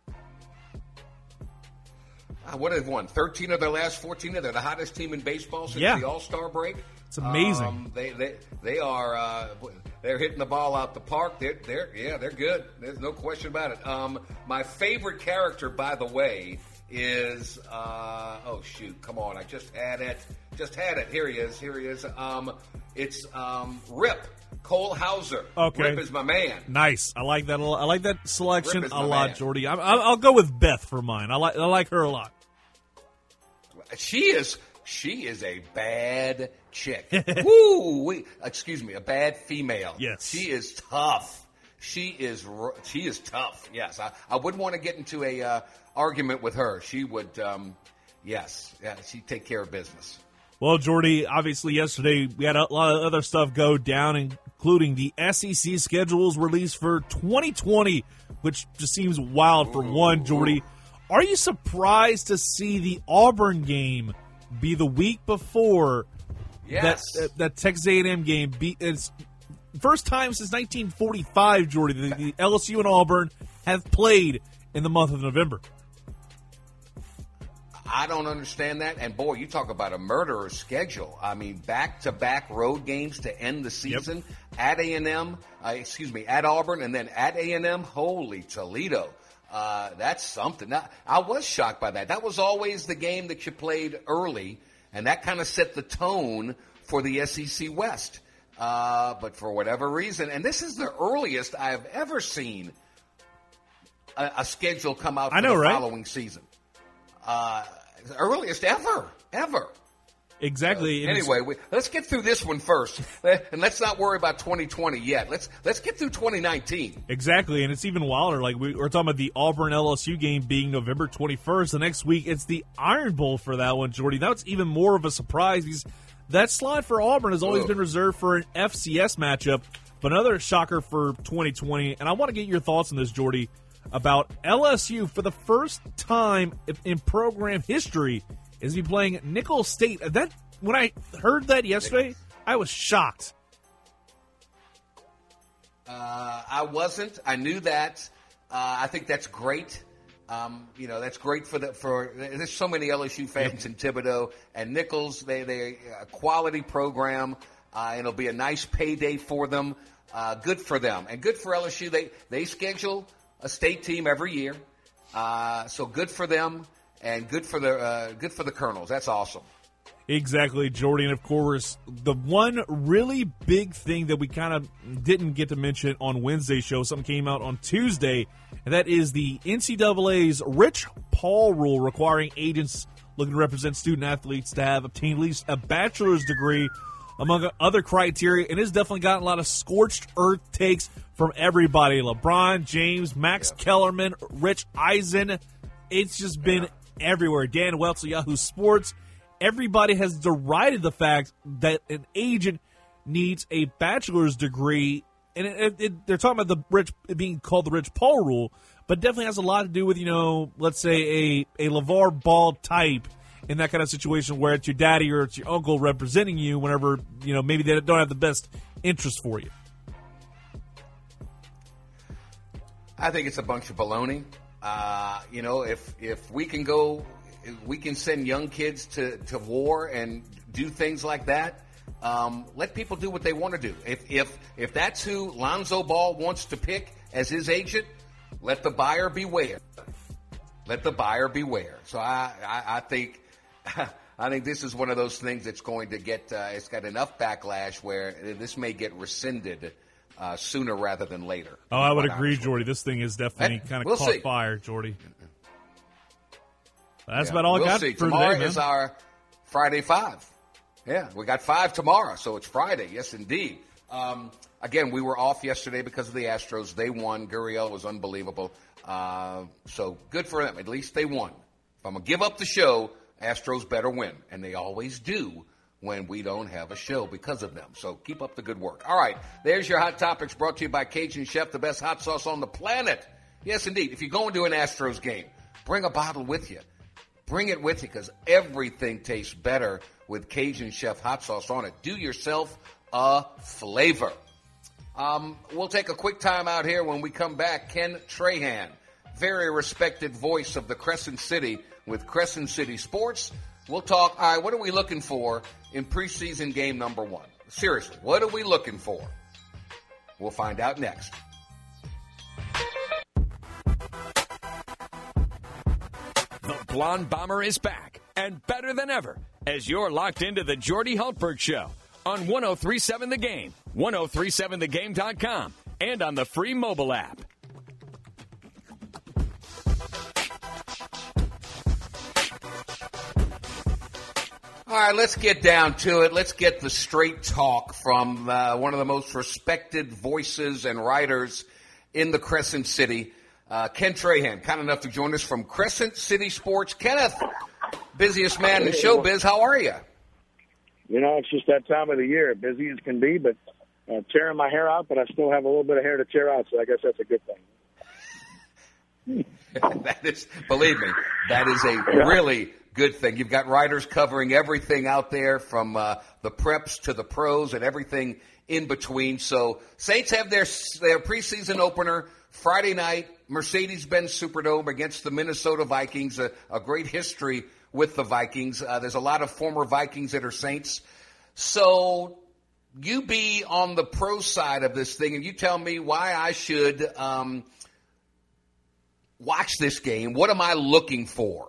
Uh, what have they won? thirteen of their last fourteen? They're the hottest team in baseball since Yeah. the All-Star break. It's amazing. Um, they they they are uh, they're hitting the ball out the park. They're they're yeah they're good. There's no question about it. Um, my favorite character, by the way, is uh, oh shoot, come on! I just had it. Just had it. Here he is. Here he is. Um, it's um, Rip Cole Hauser. Okay. Rip is my man. Nice. I like that. A lot. I like that selection Rip is a my lot, man. Jordy. I, I, I'll go with Beth for mine. I like I like her a lot. She is she is a bad chick. Woo! We, excuse me, a bad female. Yes. She is tough. She is ru- she is tough. Yes, I, I wouldn't want to get into a uh, argument with her. She would. Um, yes, yeah, she'd take care of business. Well, Jordy, obviously yesterday we had a lot of other stuff go down, including the S E C schedules released for twenty twenty, which just seems wild for one, Jordy. Are you surprised to see the Auburn game be the week before Yes. that, that Texas A and M game? Be, it's first time since nineteen forty-five, Jordy, the, the L S U and Auburn have played in the month of November. I don't understand that. And boy, you talk about a murderer's schedule. I mean, back-to-back road games to end the season at A and M, uh, excuse me, at Auburn, and then at A and M. Holy Toledo. Uh, that's something. Now, I was shocked by that. That was always the game that you played early, and that kind of set the tone for the S E C West. Uh, but for whatever reason, and this is the earliest I have ever seen a, a schedule come out for I know, the right? following season. Uh, earliest ever, ever. Exactly. And it's- Anyway, we, let's get through this one first, and let's not worry about twenty twenty yet. Let's let's get through twenty nineteen. Exactly, and it's even wilder. Like we, we're talking about the Auburn L S U game being November twenty-first. The next week, it's the Iron Bowl for that one, Jordy. That's even more of a surprise because that slot for Auburn has always Ugh. been reserved for an F C S matchup. But another shocker for twenty twenty, and I want to get your thoughts on this, Jordy, about L S U for the first time in program history is be playing Nicholls State. That when I heard that yesterday, I was shocked. Uh, I wasn't. I knew that. Uh, I think that's great. Um, you know, that's great for the for. There's so many L S U fans in Thibodeau and Nicholls. They they a quality program. Uh, it'll be a nice payday for them. Uh, good for them and good for L S U. They they schedule a state team every year, uh, so good for them and good for the uh, good for the Colonels. That's awesome. Exactly, Jordy. And of course, the one really big thing that we kind of didn't get to mention on Wednesday's show, something came out on Tuesday, and that is the N C double A's Rich Paul rule requiring agents looking to represent student athletes to have obtained at least a bachelor's degree, among other criteria, and has definitely gotten a lot of scorched earth takes from everybody. LeBron James, Max yeah. Kellerman, Rich Eisen. It's just been yeah. everywhere. Dan Weltz, Yahoo Sports. Everybody has derided the fact that an agent needs a bachelor's degree, and it, it, it, they're talking about the rich it being called the Rich Paul rule, but definitely has a lot to do with, you know, let's say a, a LeVar Ball type in that kind of situation where it's your daddy or it's your uncle representing you whenever, you know, maybe they don't have the best interest for you. I think it's a bunch of baloney. Uh, you know, if if we can go, we can send young kids to, to war and do things like that. Um, let people do what they want to do. If if if that's who Lonzo Ball wants to pick as his agent, let the buyer beware. Let the buyer beware. So I I, I think I think this is one of those things that's going to get uh, it's got enough backlash where this may get rescinded uh, sooner rather than later. Oh, I would agree, Jordy. This thing is definitely kind of we'll caught see. fire, Jordy. That's yeah, about all we'll I got see. for tomorrow today, man. Is our Friday Five. Yeah, we got five tomorrow, so it's Friday. Yes, indeed. Um, again, we were off yesterday because of the Astros. They won. Gurriel was unbelievable. Uh, so good for them. At least they won. If I'm going to give up the show, Astros better win. And they always do when we don't have a show because of them. So keep up the good work. All right, there's your Hot Topics brought to you by Cajun Chef, the best hot sauce on the planet. Yes, indeed. If you go into an Astros game, bring a bottle with you. Bring it with you because everything tastes better with Cajun Chef hot sauce on it. Do yourself a flavor. Um, we'll take a quick time out here. When we come back, Ken Trahan, very respected voice of the Crescent City with Crescent City Sports. We'll talk, all right, what are we looking for in preseason game number one? Seriously, what are we looking for? We'll find out next. The Blonde Bomber is back and better than ever as you're locked into the Jordy Hultberg Show on one oh three seven The Game, ten thirty-seven the game dot com, and on the free mobile app. All right, let's get down to it. Let's get the straight talk from uh, one of the most respected voices and writers in the Crescent City, uh, Ken Trahan, kind enough to join us from Crescent City Sports. Kenneth, busiest man in showbiz, how are you? You know, it's just that time of the year, busy as can be, but uh, tearing my hair out, but I still have a little bit of hair to tear out, so I guess that's a good thing. That is, believe me, that is a really good thing. You've got writers covering everything out there from uh, the preps to the pros and everything in between. So Saints have their their preseason opener Friday night, Mercedes-Benz Superdome against the Minnesota Vikings, a, a great history with the Vikings. Uh, there's a lot of former Vikings that are Saints. So you be on the pro side of this thing, and you tell me why I should um, watch this game. What am I looking for?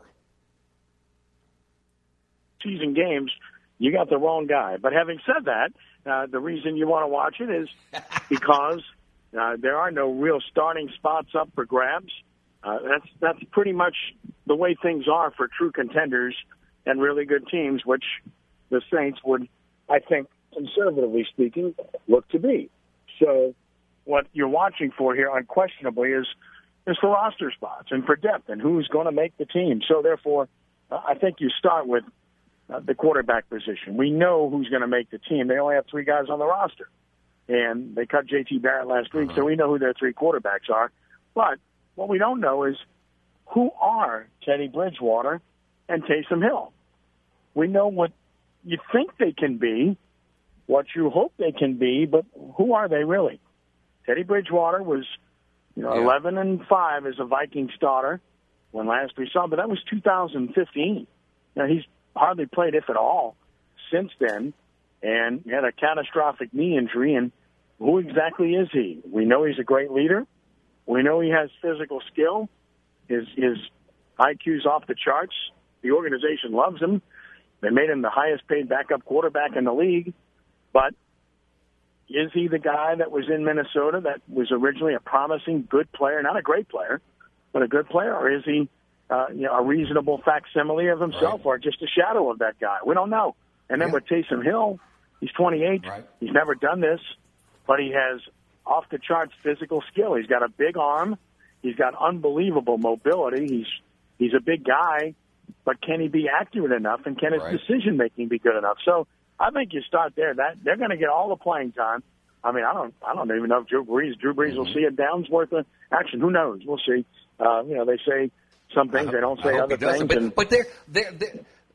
Season games, you got the wrong guy. But having said that, uh, the reason you want to watch it is because uh, there are no real starting spots up for grabs. Uh, that's that's pretty much the way things are for true contenders and really good teams, which the Saints would, I think, conservatively speaking, look to be. So what you're watching for here, unquestionably, is is for roster spots and for depth and who's going to make the team. So therefore, uh, I think you start with uh, the quarterback position. We know who's going to make the team. They only have three guys on the roster, and they cut J T Barrett last week, so we know who their three quarterbacks are. But what we don't know is who are Teddy Bridgewater and Taysom Hill. We know what you think they can be, what you hope they can be, but who are they really? Teddy Bridgewater was, you know, yeah. eleven and five as a Viking starter when last we saw him, but that was two thousand fifteen. Now he's hardly played, if at all, since then, and had a catastrophic knee injury. And who exactly is he? We know he's a great leader. We know he has physical skill. His his I Q's off the charts. The organization loves him. They made him the highest paid backup quarterback in the league. But is he the guy that was in Minnesota that was originally a promising, good player, not a great player, but a good player? Or is he uh, you know, a reasonable facsimile of himself, right, or just a shadow of that guy. We don't know. And then yeah. with Taysom Hill, he's twenty-eight. Right. He's never done this, but he has off-the-charts physical skill. He's got a big arm. He's got unbelievable mobility. He's he's a big guy, but can he be accurate enough, and can his right. decision-making be good enough? So I think you start there. That they're going to get all the playing time. I mean, I don't I don't even know if Drew Brees Drew Brees mm-hmm. will see a down's worth of action. Who knows? We'll see. Uh, you know, they say some things, hope, they don't say other things. But, and, but they're they're. they're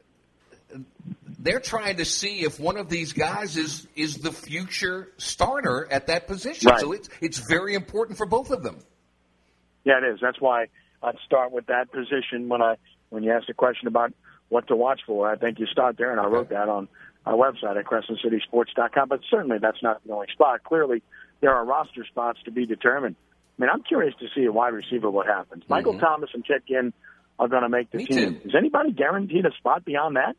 They're trying to see if one of these guys is is the future starter at that position. Right. So it's it's very important for both of them. Yeah, it is. That's why I'd start with that position when I when you ask the question about what to watch for. I think you start there, and I wrote that on our website at Crescent City Sports dot com. But certainly that's not the only spot. Clearly, there are roster spots to be determined. I mean, I'm curious to see a wide receiver what happens. Mm-hmm. Michael Thomas and Chet Ginn are going to make the Me team. too. Is anybody guaranteed a spot beyond that?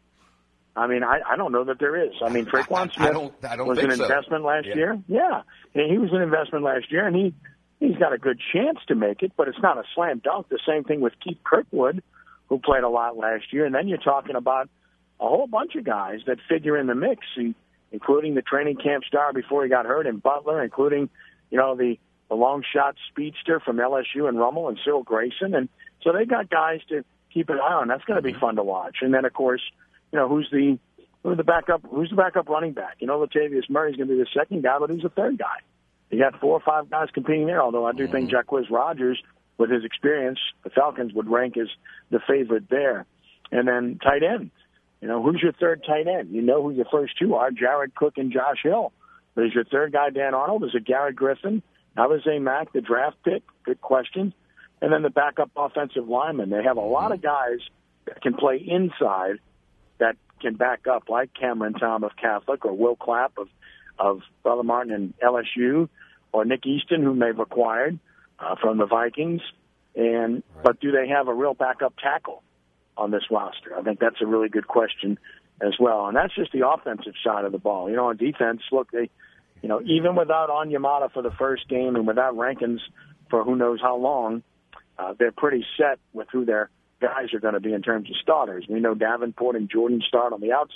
I mean, I, I don't know that there is. I mean, Traquan Smith I don't, I don't was think an so. investment last yeah. year. Yeah, and he was an investment last year, and he, he's got a good chance to make it, but it's not a slam dunk. The same thing with Keith Kirkwood, who played a lot last year. And then you're talking about a whole bunch of guys that figure in the mix, including the training camp star before he got hurt in Butler, including, you know, the, the long shot speedster from L S U and Rummel and Cyril Grayson. And so they got guys to keep an eye on. That's going to be fun to watch. And then, of course, you know, who's the who's the backup who's the backup running back? You know, Latavius Murray's going to be the second guy, but who's the third guy? You got four or five guys competing there, although I do mm-hmm. think Jacquizz Rodgers, with his experience, the Falcons would rank as the favorite there. And then tight end. You know, who's your third tight end? You know who your first two are, Jared Cook and Josh Hill. But is your third guy Dan Arnold? Is it Garrett Griffin? Alize Mack, the draft pick? Good question. And then the backup offensive lineman. They have a lot of guys that can play inside that can back up, like Cameron Tom of Catholic or Will Clapp of, of Brother Martin and L S U, or Nick Easton, whom they've acquired uh, from the Vikings. And right. But do they have a real backup tackle on this roster? I think that's a really good question as well. And that's just the offensive side of the ball. You know, on defense, look, they, you know, even without Onyemata for the first game and without Rankins for who knows how long, uh, they're pretty set with who their guys are going to be in terms of starters. We know Davenport and Jordan start on the outs.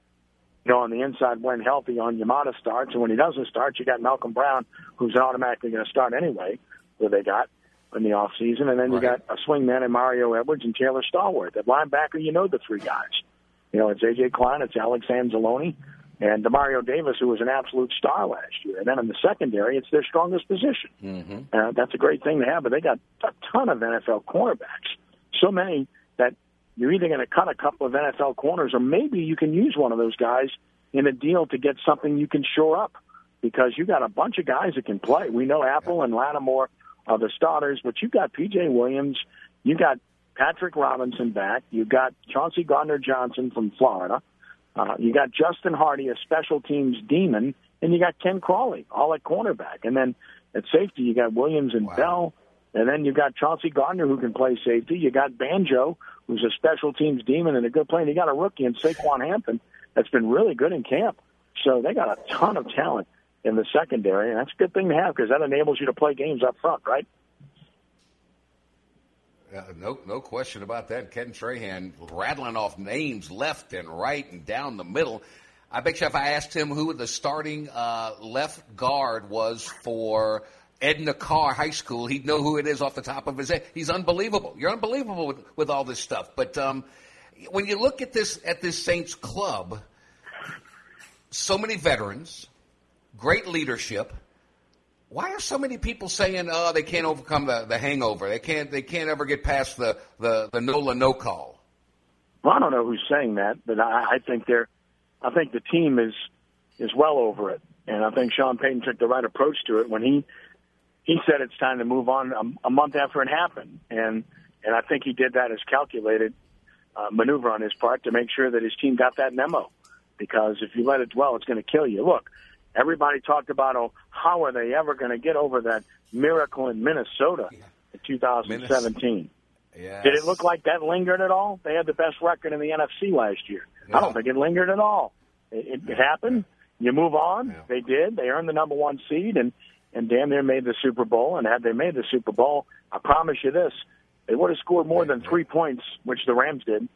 You know, on the inside, when healthy, Onyemata starts. And when he doesn't start, you got Malcolm Brown, who's automatically going to start anyway, who they got in the offseason. And then you right. got a swingman in Mario Edwards and Taylor Stallworth. At linebacker, you know the three guys. You know, it's A J. Klein, it's Alex Anzalone, and DeMario Davis, who was an absolute star last year. And then in the secondary, it's their strongest position. Mm-hmm. Uh, that's a great thing to have, but they got a ton of N F L cornerbacks. So many that you're either going to cut a couple of N F L corners, or maybe you can use one of those guys in a deal to get something you can shore up, because you got a bunch of guys that can play. We know Apple and Lattimore are the starters, but you got P J Williams, you got Patrick Robinson back, you got Chauncey Gardner-Johnson from Florida, uh, you got Justin Hardy, a special teams demon, and you got Ken Crawley, all at cornerback. And then at safety, you got Williams and wow. Bell. And then you got Chauncey Gardner, who can play safety. You got Banjo, who's a special teams demon and a good player. And you got a rookie in Saquon Hampton that's been really good in camp. So they got a ton of talent in the secondary, and that's a good thing to have, because that enables you to play games up front, right? Uh, no, no question about that. Ken Trahan rattling off names left and right and down the middle. I bet you if I asked him who the starting uh, left guard was for Edna Carr High School, he'd know who it is off the top of his head. He's unbelievable. You're unbelievable with, with all this stuff. But um, when you look at this at this Saints club, so many veterans, great leadership. Why are so many people saying, "Oh, they can't overcome the, the hangover. They can't. They can't ever get past the the, the NOLA no call"? Well, I don't know who's saying that, but I, I think they're. I think the team is is well over it, and I think Sean Payton took the right approach to it when he he said it's time to move on a, a month after it happened, and and I think he did that as calculated uh, maneuver on his part to make sure that his team got that memo, because if you let it dwell, it's going to kill you. Look. Everybody talked about, oh, how are they ever going to get over that miracle in Minnesota yeah. in two thousand seventeen? Yes. Did it look like that lingered at all? They had the best record in the N F C last year. Yeah. I don't think it lingered at all. It, it, it happened. You move on. Yeah. They did. They earned the number one seed and, and damn near made the Super Bowl. And had they made the Super Bowl, I promise you this, they would have scored more than three points, which the Rams did.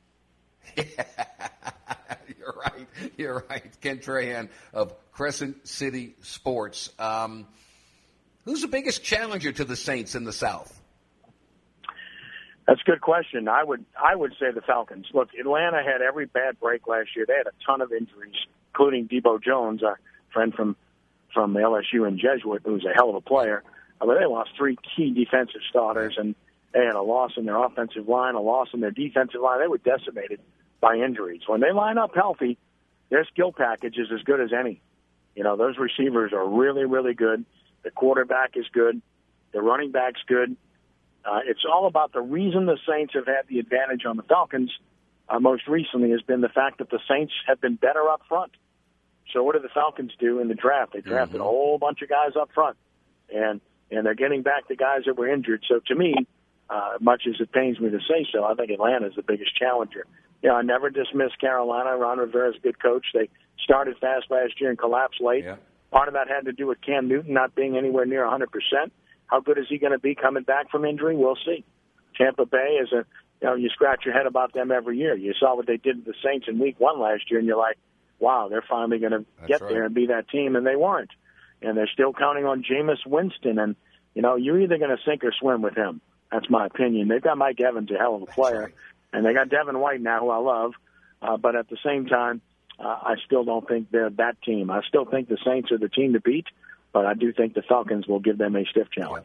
You're right. You're right. Ken Trahan of Crescent City Sports. Um, who's the biggest challenger to the Saints in the South? That's a good question. I would I would say the Falcons. Look, Atlanta had every bad break last year. They had a ton of injuries, including Debo Jones, our friend from, from L S U and Jesuit, who's a hell of a player. But they lost three key defensive starters, and they had a loss in their offensive line, a loss in their defensive line. They were decimated by injuries. When they line up healthy, their skill package is as good as any. You know, those receivers are really, really good. The quarterback is good. The running back's good. Uh, it's all about the reason the Saints have had the advantage on the Falcons uh, most recently has been the fact that the Saints have been better up front. So what did the Falcons do in the draft? They drafted mm-hmm. a whole bunch of guys up front, and and they're getting back the guys that were injured. So to me, uh, much as it pains me to say so, I think Atlanta is the biggest challenger. You know, I never dismiss Carolina. Ron Rivera's a good coach. They started fast last year and collapsed late. Yeah. Part of that had to do with Cam Newton not being anywhere near one hundred percent. How good is he going to be coming back from injury? We'll see. Tampa Bay is a, you know, you scratch your head about them every year. You saw what they did to the Saints in week one last year, and you're like, wow, they're finally going to get right there and be that team, and they weren't. And they're still counting on Jameis Winston, and, you know, you're either going to sink or swim with him. That's my opinion. They've got Mike Evans, a hell of a player, right. and they got Devin White now, who I love. Uh, but at the same time, uh, I still don't think they're that team. I still think the Saints are the team to beat. But I do think the Falcons will give them a stiff challenge.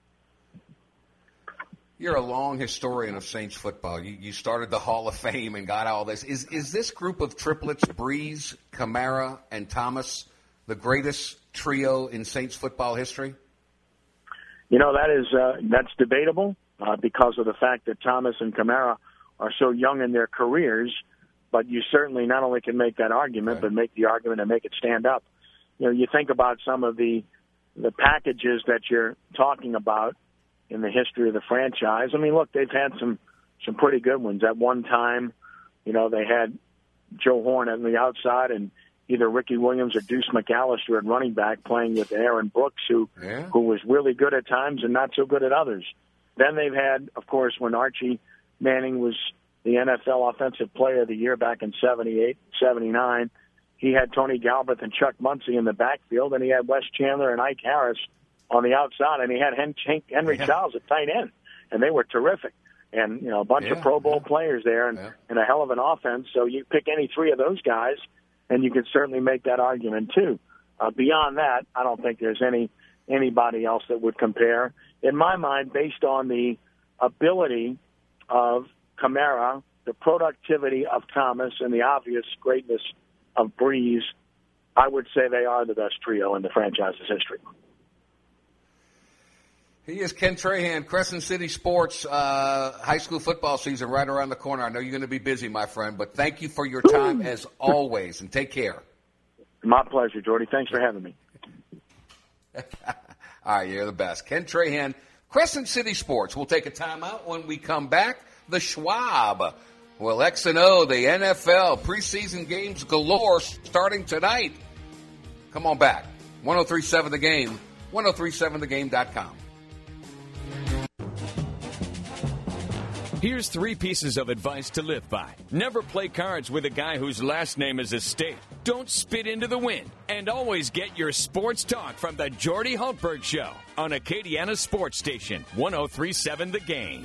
You're a long historian of Saints football. You, you started the Hall of Fame and got all this. Is is this group of triplets, Breeze, Kamara, and Thomas, the greatest trio in Saints football history? You know, that is uh, that's debatable uh, because of the fact that Thomas and Kamara are so young in their careers. But you certainly not only can make that argument, right. but make the argument and make it stand up. You know, you think about some of the the packages that you're talking about in the history of the franchise. I mean, look, they've had some some pretty good ones. At one time, you know, they had Joe Horn on the outside and either Ricky Williams or Deuce McAllister at running back playing with Aaron Brooks, who yeah. who was really good at times and not so good at others. Then they've had, of course, when Archie Manning was the N F L Offensive Player of the Year back in seventy-eight, seventy-nine, he had Tony Galbraith and Chuck Muncie in the backfield, and he had Wes Chandler and Ike Harris on the outside, and he had Henry yeah. Charles at tight end, and they were terrific. And, you know, a bunch yeah. of Pro Bowl yeah. players there and, yeah. and a hell of an offense. So you pick any three of those guys, and you could certainly make that argument too. Uh, beyond that, I don't think there's any anybody else that would compare. In my mind, based on the ability of Kamara, the productivity of Thomas, and the obvious greatness of Breeze, I would say they are the best trio in the franchise's history. He is Ken Trahan, Crescent City Sports, uh, high school football season right around the corner. I know you're going to be busy, my friend, but thank you for your time as always, and take care. My pleasure, Jordy. Thanks for having me. All right, you're the best. Ken Trahan, Crescent City Sports. We'll take a timeout. When we come back, the Schwab. Well, X and O, the N F L, preseason games galore starting tonight. Come on back. one oh three point seven The Game, ten thirty-seven the game dot com. Here's three pieces of advice to live by. Never play cards with a guy whose last name is a state. Don't spit into the wind. And always get your sports talk from the Jordy Hultberg Show on Acadiana Sports Station, ten thirty-seven The Game.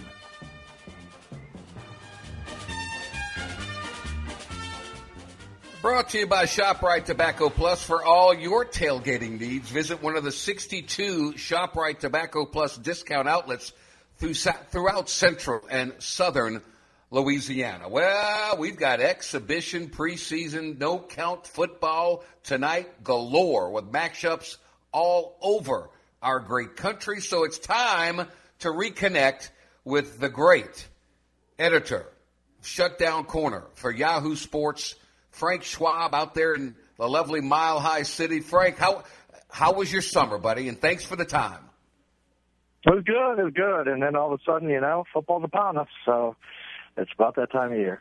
Brought to you by ShopRite Tobacco Plus. For all your tailgating needs, visit one of the sixty-two ShopRite Tobacco Plus discount outlets throughout central and southern Louisiana. Well, we've got exhibition, preseason, no-count football tonight galore with matchups all over our great country. So it's time to reconnect with the great editor, Shutdown Corner for Yahoo Sports, Frank Schwab, out there in the lovely Mile High City. Frank, how how was your summer, buddy? And thanks for the time. It was good. It was good. And then all of a sudden, you know, football's upon us. So it's about that time of year.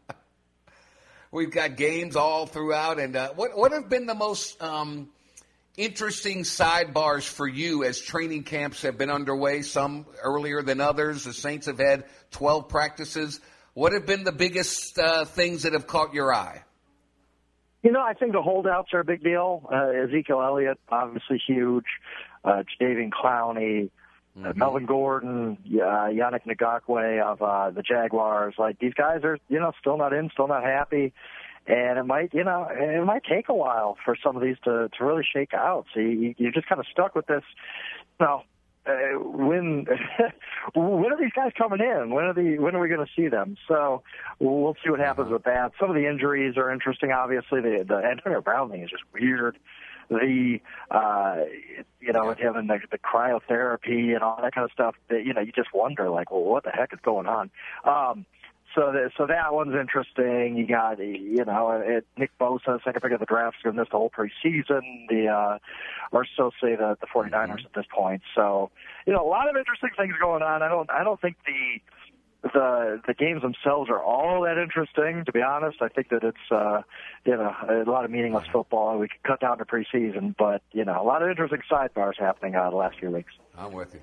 We've got games all throughout. And uh, what what have been the most um, interesting sidebars for you as training camps have been underway, some earlier than others? The Saints have had twelve practices. What have been the biggest uh, things that have caught your eye? You know, I think the holdouts are a big deal. Uh, Ezekiel Elliott, obviously huge. Uh, Jadeveon Clowney, mm-hmm. uh, Melvin Gordon, uh, Yannick Ngakoue of uh, the Jaguars. Like, these guys are, you know, still not in, still not happy. And it might, you know, it might take a while for some of these to, to really shake out. So you, you're just kind of stuck with this, you know, Uh, when when are these guys coming in? When are the when are we going to see them? So we'll see what happens with that. Some of the injuries are interesting. Obviously, the the Antonio Brown thing is just weird. The uh, you know, him and the, the cryotherapy and all that kind of stuff. That, you know, you just wonder, like, well, what the heck is going on? Um, So, the, so that one's interesting. You got, you know, it, Nick Bosa, second pick of the draft, is going to miss the whole preseason. The, uh, or so say the the 49ers at this point. So, you know, a lot of interesting things going on. I don't, I don't think the the the games themselves are all that interesting, to be honest. I think that it's, uh, you know, a lot of meaningless football. We could cut down to preseason, but you know, a lot of interesting sidebars happening uh, the last few weeks. I'm with you.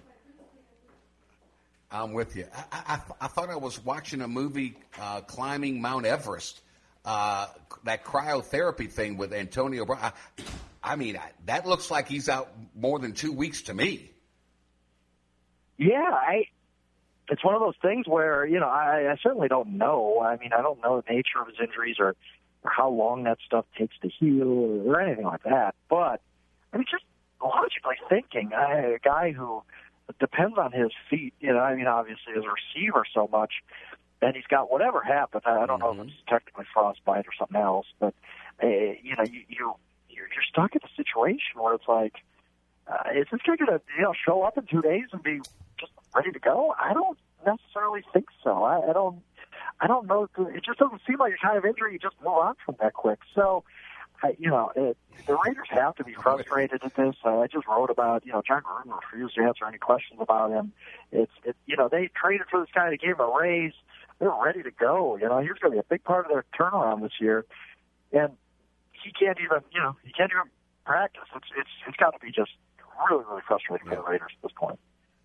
I'm with you. I, I, I thought I was watching a movie, uh, climbing Mount Everest, uh, that cryotherapy thing with Antonio Brown. I, I mean, I, that looks like he's out more than two weeks to me. Yeah, I. It's one of those things where, you know, I, I certainly don't know. I mean, I don't know the nature of his injuries or, or how long that stuff takes to heal or, or anything like that. But, I mean, just logically thinking, I, a guy who depends on his feet, you know, I mean, obviously as a receiver so much, and he's got whatever happened. I don't know mm-hmm. if it's technically frostbite or something else, but, uh, you know, you, you, you're, you're stuck in a situation where it's like, uh, is this guy going to, you know, show up in two days and be just ready to go? I don't necessarily think so. I, I don't, I don't know. It just doesn't seem like a kind of injury you just move on from that quick. So, I, you know, it, the Raiders have to be frustrated at this. Uh, I just wrote about, you know, John Gruden refused to answer any questions about him. It's, it, you know, they traded for this guy. They gave him a raise. They're ready to go. You know, he was going to be a big part of their turnaround this year, and he can't even, you know, he can't even practice. It's, it's, it's got to be just really, really frustrating for the Raiders at this point.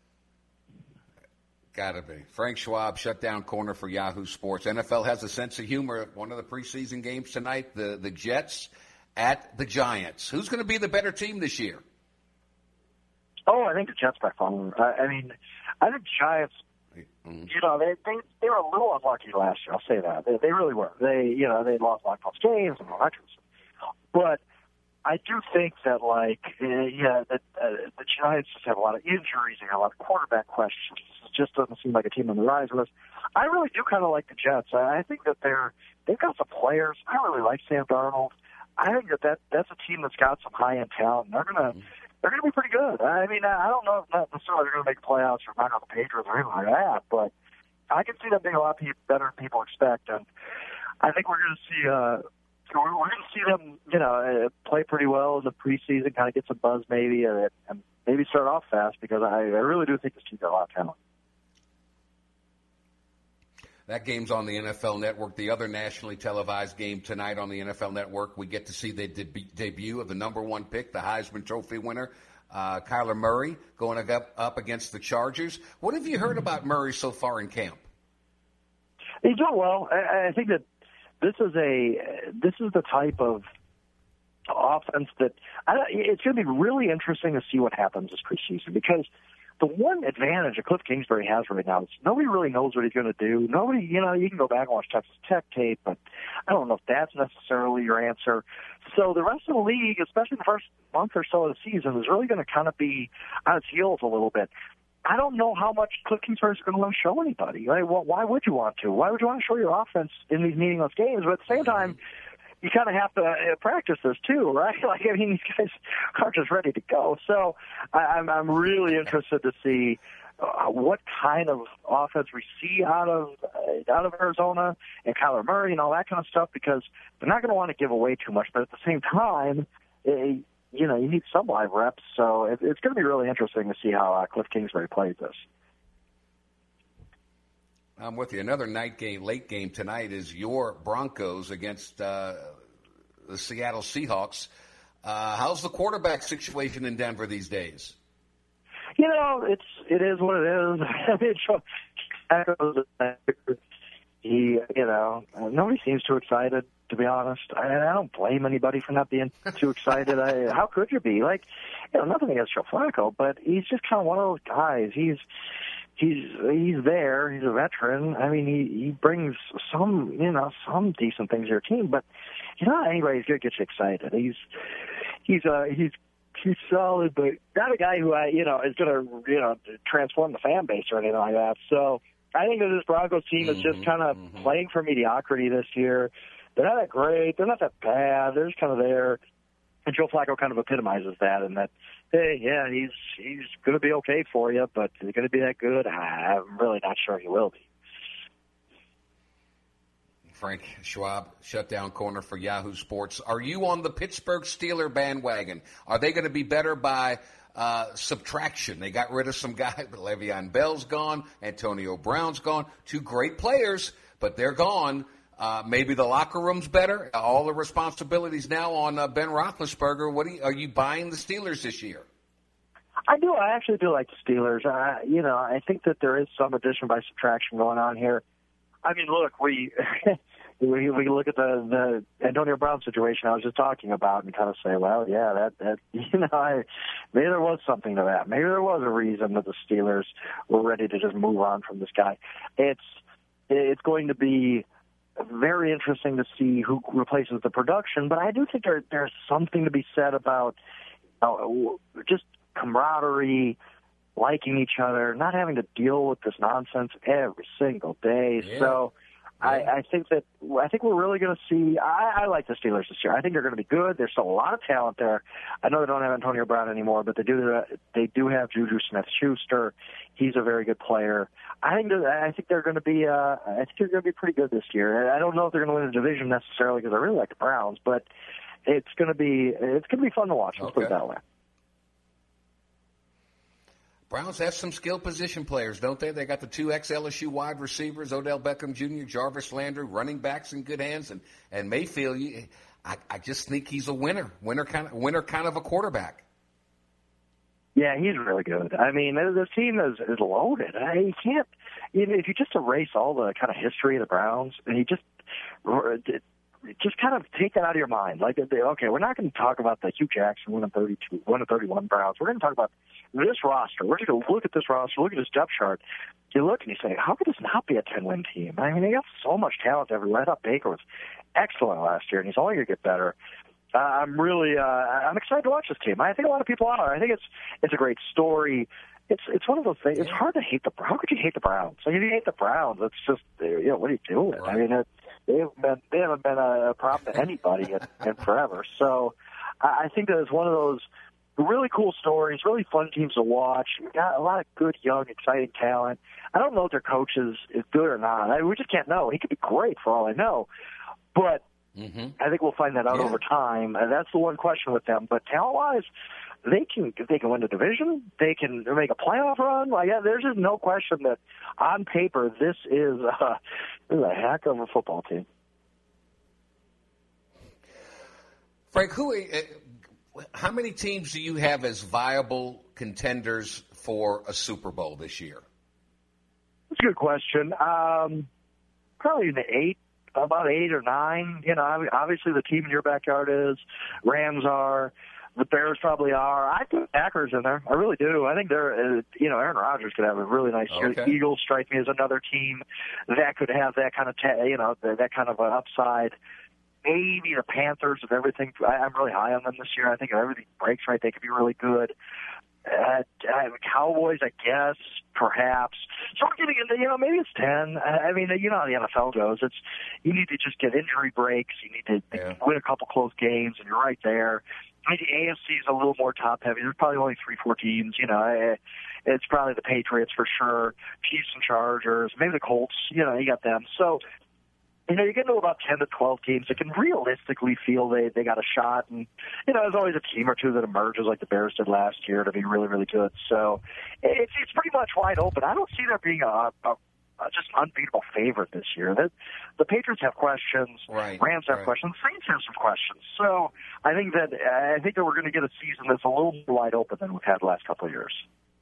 Got to be. Frank Schwab, shutdown corner for Yahoo Sports. N F L has a sense of humor. One of the preseason games tonight, the, the Jets at the Giants. Who's going to be the better team this year? Oh, I think the Jets by far. I, I mean, I think Giants, mm-hmm. you know, they, they they were a little unlucky last year. I'll say that. They, they really were. They, you know, they lost a lot of games and all that kind of stuff. But I do think that, like, uh, yeah, that uh, the Giants just have a lot of injuries. They have a lot of quarterback questions. It just doesn't seem like a team on the rise with us. I really do kind of like the Jets. I, I think that they're they've got some players. I really like Sam Darnold. I think that, that that's a team that's got some high end talent. And they're gonna they're gonna be pretty good. I mean, I don't know if not necessarily they're gonna make playoffs or knock out the Patriots or anything like that, but I can see them being a lot better than people expect. And I think we're gonna see. Uh, We're, we're going to see them, you know, uh, play pretty well in the preseason, kind of get some buzz maybe, and, and maybe start off fast because I, I really do think this team's got a lot of talent. That game's on the N F L Network. The other nationally televised game tonight on the N F L Network, we get to see the deb- debut of the number one pick, the Heisman Trophy winner, uh, Kyler Murray, going up, up against the Chargers. What have you heard about Murray so far in camp? He's doing well. I, I think that This is a this is the type of offense that I, it's going to be really interesting to see what happens this preseason, because the one advantage that Cliff Kingsbury has right now is nobody really knows what he's going to do. Nobody, you know, you can go back and watch Texas Tech tape, but I don't know if that's necessarily your answer. So the rest of the league, especially the first month or so of the season, is really going to kind of be on its heels a little bit. I don't know how much Cliff Kingsbury is going to want to show anybody. Like, well, why would you want to? Why would you want to show your offense in these meaningless games? But at the same time, you kind of have to uh, practice this too, right? Like, I mean, these guys aren't just ready to go. So I, I'm, I'm really interested to see uh, what kind of offense we see out of uh, out of Arizona and Kyler Murray and all that kind of stuff, because they're not going to want to give away too much. But at the same time, uh, you know, you need some live reps, so it, it's going to be really interesting to see how uh, Cliff Kingsbury plays this. I'm with you. Another night game, late game tonight is your Broncos against uh, the Seattle Seahawks. Uh, how's the quarterback situation in Denver these days? You know, it's it is what it is. I mean, he, you know, nobody seems too excited, to be honest. I, I don't blame anybody for not being too excited. I, how could you be? Like, you know, nothing against Joe Flacco, but he's just kind of one of those guys. He's he's he's there. He's a veteran. I mean, he he brings some, you know, some decent things to your team, but you know, anybody's gonna get you excited. He's he's uh he's. He's solid, but not a guy who I, you know, is going to, you know, transform the fan base or anything like that. So I think that this Broncos team is just kind of mm-hmm. playing for mediocrity this year. They're not that great. They're not that bad. They're just kind of there. And Joe Flacco kind of epitomizes that in that, hey, yeah, he's he's going to be okay for you, but is he going to be that good? I'm really not sure he will be. Frank Schwab, shutdown corner for Yahoo Sports. Are you on the Pittsburgh Steelers bandwagon? Are they going to be better by uh, subtraction? They got rid of some guys. Le'Veon Bell's gone. Antonio Brown's gone. Two great players, but they're gone. Uh, maybe the locker room's better. All the responsibilities now on uh, Ben Roethlisberger. What do you, are you buying the Steelers this year? I do. I actually do like the Steelers. Uh, you know, I think that there is some addition by subtraction going on here. I mean, look, we we, we look at the, the Antonio Brown situation I was just talking about and kind of say, well, yeah, that, that you know, I, maybe there was something to that. Maybe there was a reason that the Steelers were ready to just move on from this guy. It's it's going to be very interesting to see who replaces the production, but I do think there, there's something to be said about uh, just camaraderie, liking each other, not having to deal with this nonsense every single day. Yeah. So yeah. I, I think that I think we're really going to see. I, I like the Steelers this year. I think they're going to be good. There's still a lot of talent there. I know they don't have Antonio Brown anymore, but they do. They do have Juju Smith-Schuster. He's a very good player. I think. I think they're going to be. Uh, I think they're going to be pretty good this year. I don't know if they're going to win the division necessarily because I really like the Browns, but it's going to be. It's going to be fun to watch. Let's okay. put it that way. Browns have some skilled position players, don't they? They got the two ex-L S U wide receivers, Odell Beckham Junior, Jarvis Landry, running backs in good hands, and and Mayfield. You, I, I just think he's a winner, winner kind of winner kind of a quarterback. Yeah, he's really good. I mean, the team is, is loaded. I, you can't, you know, if you just erase all the kind of history of the Browns, and you just just kind of take that out of your mind. Like, okay, we're not going to talk about the Hugh Jackson one of thirty-two, one of thirty-one Browns. We're going to talk about this roster. We're going to look at this roster, look at this depth chart. You look and you say, how could this not be a ten-win team? I mean, they got so much talent everywhere. I thought Baker was excellent last year, and he's only going to get better. Uh, I'm really, uh, I'm excited to watch this team. I think a lot of people are. I think it's it's a great story. It's it's one of those things. It's hard to hate the. How could you hate the Browns? Like, if you hate the Browns, it's just, you know, what are you doing? Right. I mean, it, they haven't been they haven't been a problem to anybody in, in forever. So, I, I think that it's one of those really cool stories, really fun teams to watch. We got a lot of good, young, exciting talent. I don't know if their coach is, is good or not. I, we just can't know. He could be great for all I know, but mm-hmm. I think we'll find that out yeah. over time. And that's the one question with them. But talent-wise, they can they can win the division. They can make a playoff run. Like, yeah, there's just no question that on paper this is, uh, this is a heck of a football team. Frank, who? Uh, how many teams do you have as viable contenders for a Super Bowl this year? That's a good question. Um, probably in the eight. About eight or nine. You know, obviously the team in your backyard is. Rams are. The Bears probably are. I put Packers in there. I really do. I think they're, uh, you know, Aaron Rodgers could have a really nice year. Okay. Eagles strike me as another team that could have that kind of, ta- you know, that kind of an upside. Maybe the Panthers, if everything, I, I'm really high on them this year. I think if everything breaks right, they could be really good. Uh, uh, Cowboys, I guess, perhaps. So we're getting into, you know, maybe it's ten. I mean, you know how the N F L goes. It's you need to just get injury breaks. You need to yeah. win a couple close games, and you're right there. I mean, the A F C is a little more top heavy. There's probably only three, four teams. You know, it's probably the Patriots for sure, Chiefs and Chargers, maybe the Colts. You know, you got them. So, you know, you get to about ten to twelve teams that can realistically feel they, they got a shot. And, you know, there's always a team or two that emerges like the Bears did last year to be really, really good. So it's it's pretty much wide open. I don't see there being a, a, just an unbeatable favorite this year. The, the Patriots have questions. Right, Rams have right. questions. Saints have some questions. So I think that I think that we're going to get a season that's a little more wide open than we've had the last couple of years.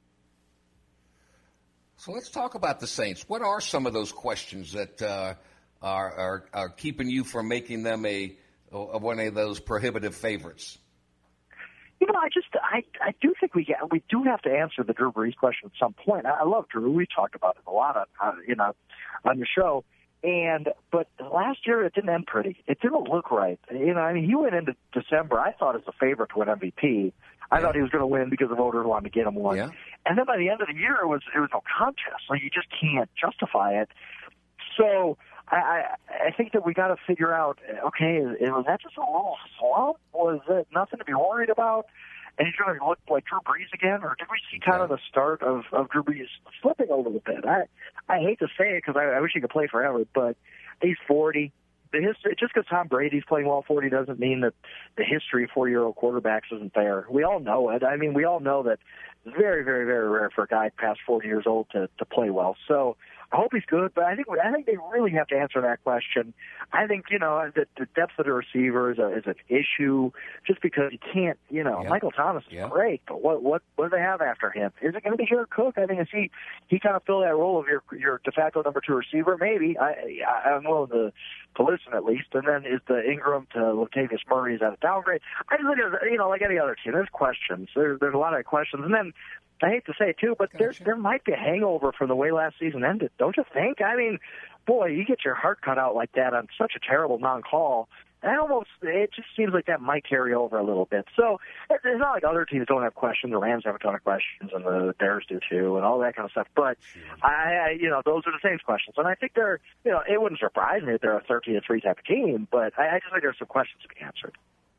So let's talk about the Saints. What are some of those questions that uh, are, are are keeping you from making them a, a one of those prohibitive favorites? You know, I just, I, I do think we get, we do have to answer the Drew Brees question at some point. I, I love Drew. We talked about it a lot on, uh, you know, on your show. And, but last year it didn't end pretty. It didn't look right. You know, I mean, he went into December, I thought, as a favorite to win M V P. I yeah. thought he was going to win because the voters wanted to get him one. Yeah. And then by the end of the year, it was, it was no contest. So you just can't justify it. So, I, I, I think that we got to figure out, okay, is, was that just a little slump? Was it nothing to be worried about? And he's going to look like Drew Brees again? Or did we see kind of the start of, of Drew Brees slipping a little bit? I, I hate to say it because I, I wish he could play forever, but he's forty. The history, just because Tom Brady's playing well forty doesn't mean that the history of forty-year-old quarterbacks isn't there. We all know it. I mean, we all know that it's very, very, very rare for a guy past forty years old to, to play well. So I hope he's good, but I think I think they really have to answer that question. I think, you know, the, the depth of the receiver is, a, is an issue just because you can't, you know, yeah. Michael Thomas is yeah. great, but what what what do they have after him? Is it going to be Jared Cook? I think is he he kind of fill that role of your your de facto number two receiver? Maybe. I, I I'm willing to, to listen at least. And then is the Ingram to Latavius Murray, is that a downgrade? I just think, you know, like any other team, there's questions. There, there's a lot of questions. And then I hate to say it, too, but gotcha. there there might be a hangover from the way last season ended. Don't you think? I mean, boy, you get your heart cut out like that on such a terrible non-call. And almost, it just seems like that might carry over a little bit. So it's not like other teams don't have questions. The Rams have a ton of questions, and the Bears do too, and all that kind of stuff. But I, I, you know, those are the same questions. And I think they're, you know, it wouldn't surprise me if they're a thirteen to three type of team. But I, I just think there's some questions to be answered.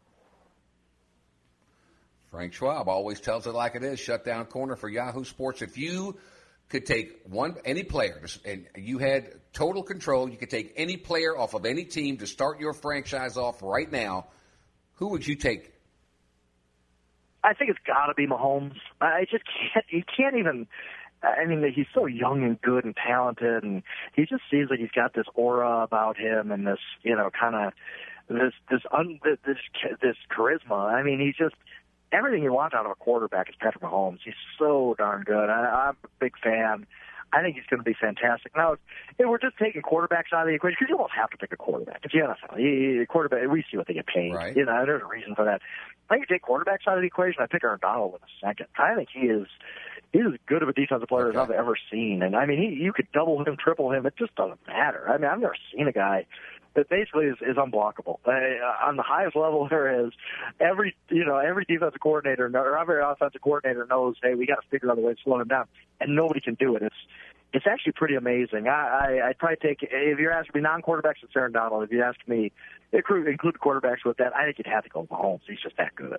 Frank Schwab always tells it like it is. Shutdown corner for Yahoo Sports. If you could take one any player and you had total control, you could take any player off of any team to start your franchise off right now, who would you take? I think it's got to be Mahomes. I just can't. You can't even. I mean, he's so young and good and talented, and he just seems like he's got this aura about him and this, you know, kind of this this un, this this charisma. I mean, he's just. Everything you want out of a quarterback is Patrick Mahomes. He's so darn good. I, I'm a big fan. I think he's going to be fantastic. Now, if, if we're just taking quarterbacks out of the equation, because you almost have to pick a quarterback. It's the N F L. You, you, quarterback, we see what they get paid. Right. You know, there's a reason for that. I think you take quarterbacks out of the equation, I pick Aaron Donald in a second. I think he is he's as good of a defensive player okay. as I've ever seen. And, I mean, he, you could double him, triple him. It just doesn't matter. I mean, I've never seen a guy that basically is, is unblockable. Uh, on the highest level there is, every you know every defensive coordinator or every offensive coordinator knows, hey, we got to figure out a way to slow him down, and nobody can do it. It's it's actually pretty amazing. I, I I'd probably take, if you're asking me non-quarterbacks, it's Aaron Donald. If you ask me, include, include quarterbacks with that, I think you'd have to go Mahomes. He's just that good.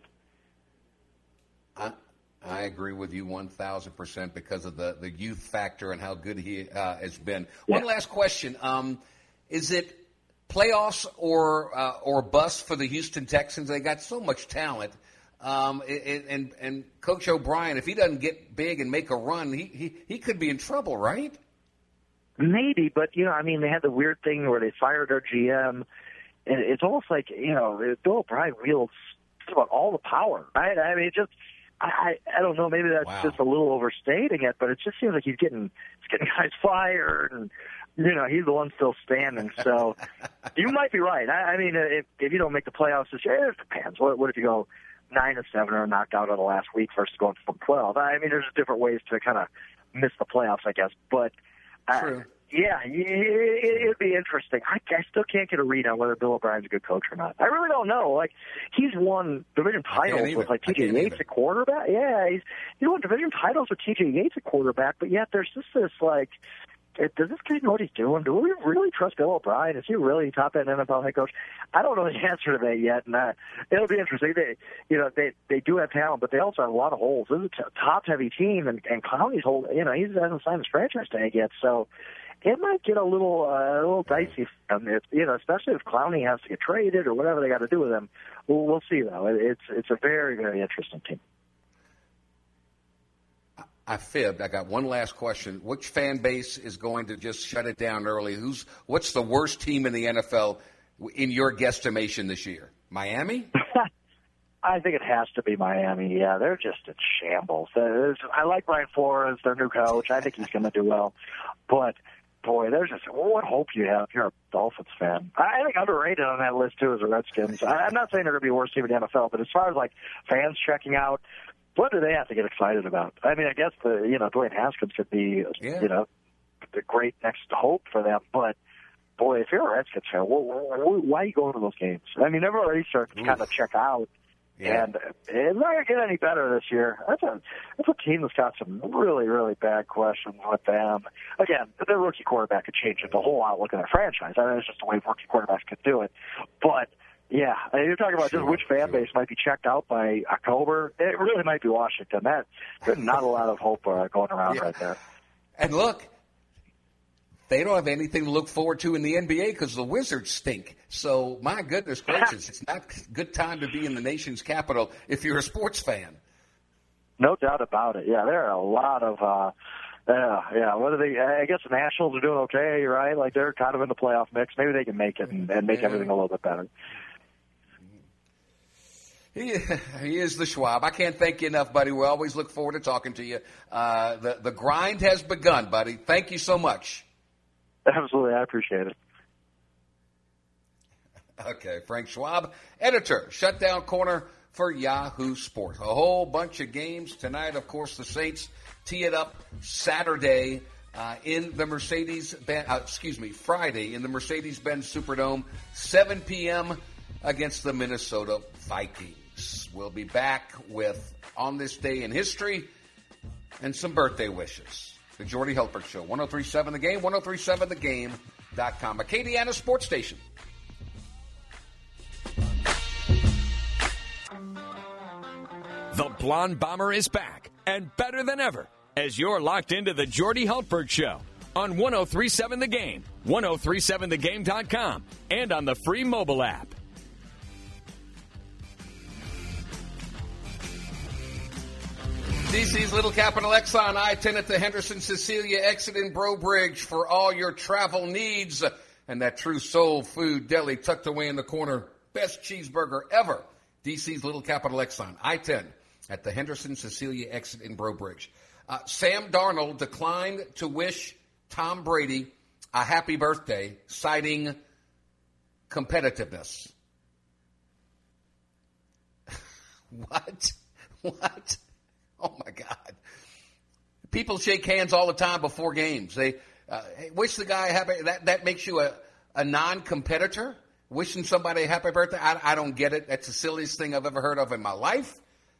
I, I agree with you one thousand percent because of the, the youth factor and how good he uh, has been. Yeah. One last question. Um, is it playoffs or uh, or bust for the Houston Texans? They got so much talent, um, and, and and Coach O'Brien, if he doesn't get big and make a run, he, he he could be in trouble, right? Maybe, but you know, I mean, they had the weird thing where they fired their G M, and it's almost like, you know, Bill O'Brien wields just about all the power, right? I mean, it just. I I don't know. Maybe that's wow. just a little overstating it, but it just seems like he's getting he's getting guys fired, and you know he's the one still standing. So you might be right. I, I mean, if if you don't make the playoffs this year, it depends. What what if you go nine and seven or knocked out on the last week versus going from twelve? I mean, there's different ways to kind of miss the playoffs, I guess. But uh, yeah, it, it'd be interesting. I, I still can't get a read on whether Bill O'Brien's a good coach or not. I really don't know. Like, he's won division titles with like T J Yates at quarterback. Yeah, he's he won division titles with T J Yates at quarterback. But yet there's just this like, does this guy know what he's doing? Do we really trust Bill O'Brien? Is he really top end N F L head coach? I don't know the answer to that yet, and uh, it'll be interesting. They, you know, they they do have talent, but they also have a lot of holes. This is a top heavy team, and and Clowney's hold. You know, he hasn't signed his franchise tag yet, so. It might get a little uh, a little dicey, um, if, you know, especially if Clowney has to get traded or whatever they got to do with him. We'll, we'll see, though. It's it's a very, very interesting team. I fibbed. I got one last question. Which fan base is going to just shut it down early? Who's what's the worst team in the N F L in your guesstimation this year? Miami? I think it has to be Miami. Yeah, they're just in shambles. There's, I like Brian Flores, their new coach. I think he's going to do well. But, boy, there's just what hope you have if you're a Dolphins fan. I think underrated on that list, too, is the Redskins. I, I'm not saying they're going to be the worst team in the N F L, but as far as, like, fans checking out, what do they have to get excited about? I mean, I guess, the you know, Dwayne Haskins could be, yeah. you know, the great next hope for them. But, boy, if you're a Redskins fan, why are you going to those games? I mean, they've already started to kind of check out. Yeah. And it's not going to get any better this year. That's a, that's a team that's got some really, really bad questions with them. Again, their rookie quarterback could change the whole outlook of their franchise. I mean, it's just the way rookie quarterbacks could do it. But, yeah, you're talking about sure, just which fan sure. base might be checked out by October. It really might be Washington. That, there's not a lot of hope uh, going around yeah. right there. And look, they don't have anything to look forward to in the N B A because the Wizards stink. So, my goodness gracious, it's not a good time to be in the nation's capital if you're a sports fan. No doubt about it. Yeah, there are a lot of, uh, uh, yeah, what are they, I guess the Nationals are doing okay, right? Like, they're kind of in the playoff mix. Maybe they can make it and, and make yeah. everything a little bit better. He, he is the Schwab. I can't thank you enough, buddy. We always look forward to talking to you. Uh, the, the grind has begun, buddy. Thank you so much. Absolutely. I appreciate it. Okay. Frank Schwab, editor, Shutdown Corner for Yahoo Sports. A whole bunch of games tonight. Of course, the Saints tee it up Saturday uh, in the Mercedes-Benz, uh, excuse me, Friday in the Mercedes-Benz Superdome, seven p.m. against the Minnesota Vikings. We'll be back with On This Day in History and some birthday wishes. The Jordy Hultberg Show, ten thirty-seven The Game, ten thirty-seven the game dot com, Acadiana Sports Station. The Blonde Bomber is back and better than ever as you're locked into the Jordy Hultberg Show on ten thirty-seven The Game, ten thirty-seven the game dot com, and on the free mobile app. D C's Little Capital Exxon, I ten at the Henderson Cecilia exit in Breaux Bridge for all your travel needs. And that true soul food deli tucked away in the corner. Best cheeseburger ever. D C's Little Capital Exxon, I ten at the Henderson Cecilia exit in Breaux Bridge. Uh, Sam Darnold declined to wish Tom Brady a happy birthday, citing competitiveness. What? What? Oh, my God. People shake hands all the time before games. They uh, wish the guy a happy – that that makes you a, a non-competitor? Wishing somebody a happy birthday? I, I don't get it. That's the silliest thing I've ever heard of in my life.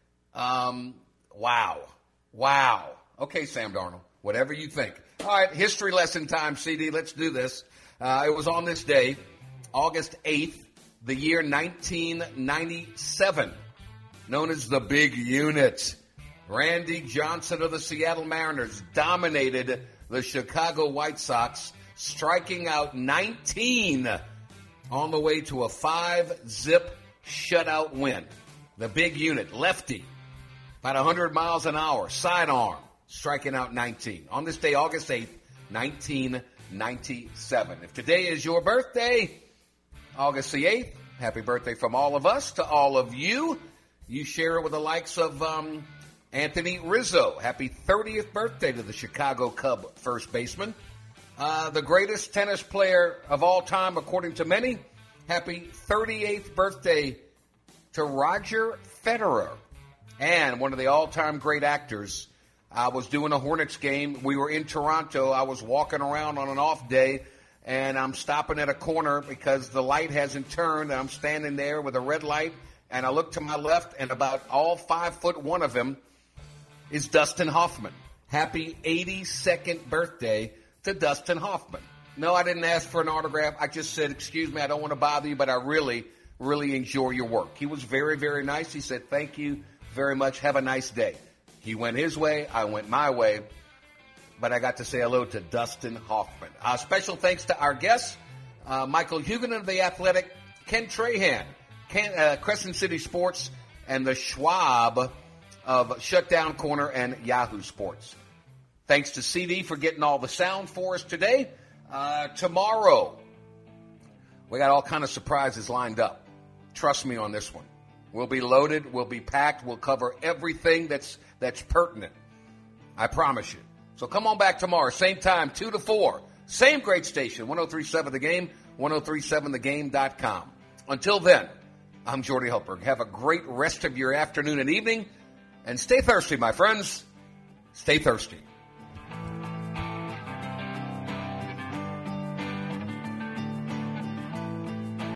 Um, wow. Wow. Okay, Sam Darnold, whatever you think. All right, history lesson time, C D. Let's do this. Uh, it was on this day, August eighth, the year nineteen ninety-seven, known as the Big Unit. Randy Johnson of the Seattle Mariners dominated the Chicago White Sox, striking out nineteen on the way to a five-zip shutout win. The Big Unit, lefty, about one hundred miles an hour, sidearm, striking out nineteen. On this day, August eighth, nineteen ninety-seven. If today is your birthday, August the eighth, happy birthday from all of us to all of you. You share it with the likes of um, Anthony Rizzo. Happy thirtieth birthday to the Chicago Cub first baseman. Uh, the greatest tennis player of all time, according to many. Happy thirty-eighth birthday to Roger Federer. And one of the all-time great actors. I was doing a Hornets game. We were in Toronto. I was walking around on an off day, and I'm stopping at a corner because the light hasn't turned, and I'm standing there with a red light, and I look to my left, and about all five foot one of him is Dustin Hoffman. Happy eighty-second birthday to Dustin Hoffman. No, I didn't ask for an autograph. I just said, excuse me, I don't want to bother you, but I really, really enjoy your work. He was very, very nice. He said, thank you very much. Have a nice day. He went his way. I went my way. But I got to say hello to Dustin Hoffman. Uh, special thanks to our guests, uh, Michael Huguenin of The Athletic, Ken Trahan, Ken, uh, Crescent City Sports, and the Schwab of Shutdown Corner and Yahoo Sports. Thanks to C D for getting all the sound for us today. Uh, tomorrow, we got all kind of surprises lined up. Trust me on this one. We'll be loaded. We'll be packed. We'll cover everything that's that's pertinent. I promise you. So come on back tomorrow, same time, two to four. Same great station, ten thirty-seven The Game, ten thirty-seven the game dot com. Until then, I'm Jordy Hultberg. Have a great rest of your afternoon and evening. And stay thirsty, my friends. Stay thirsty.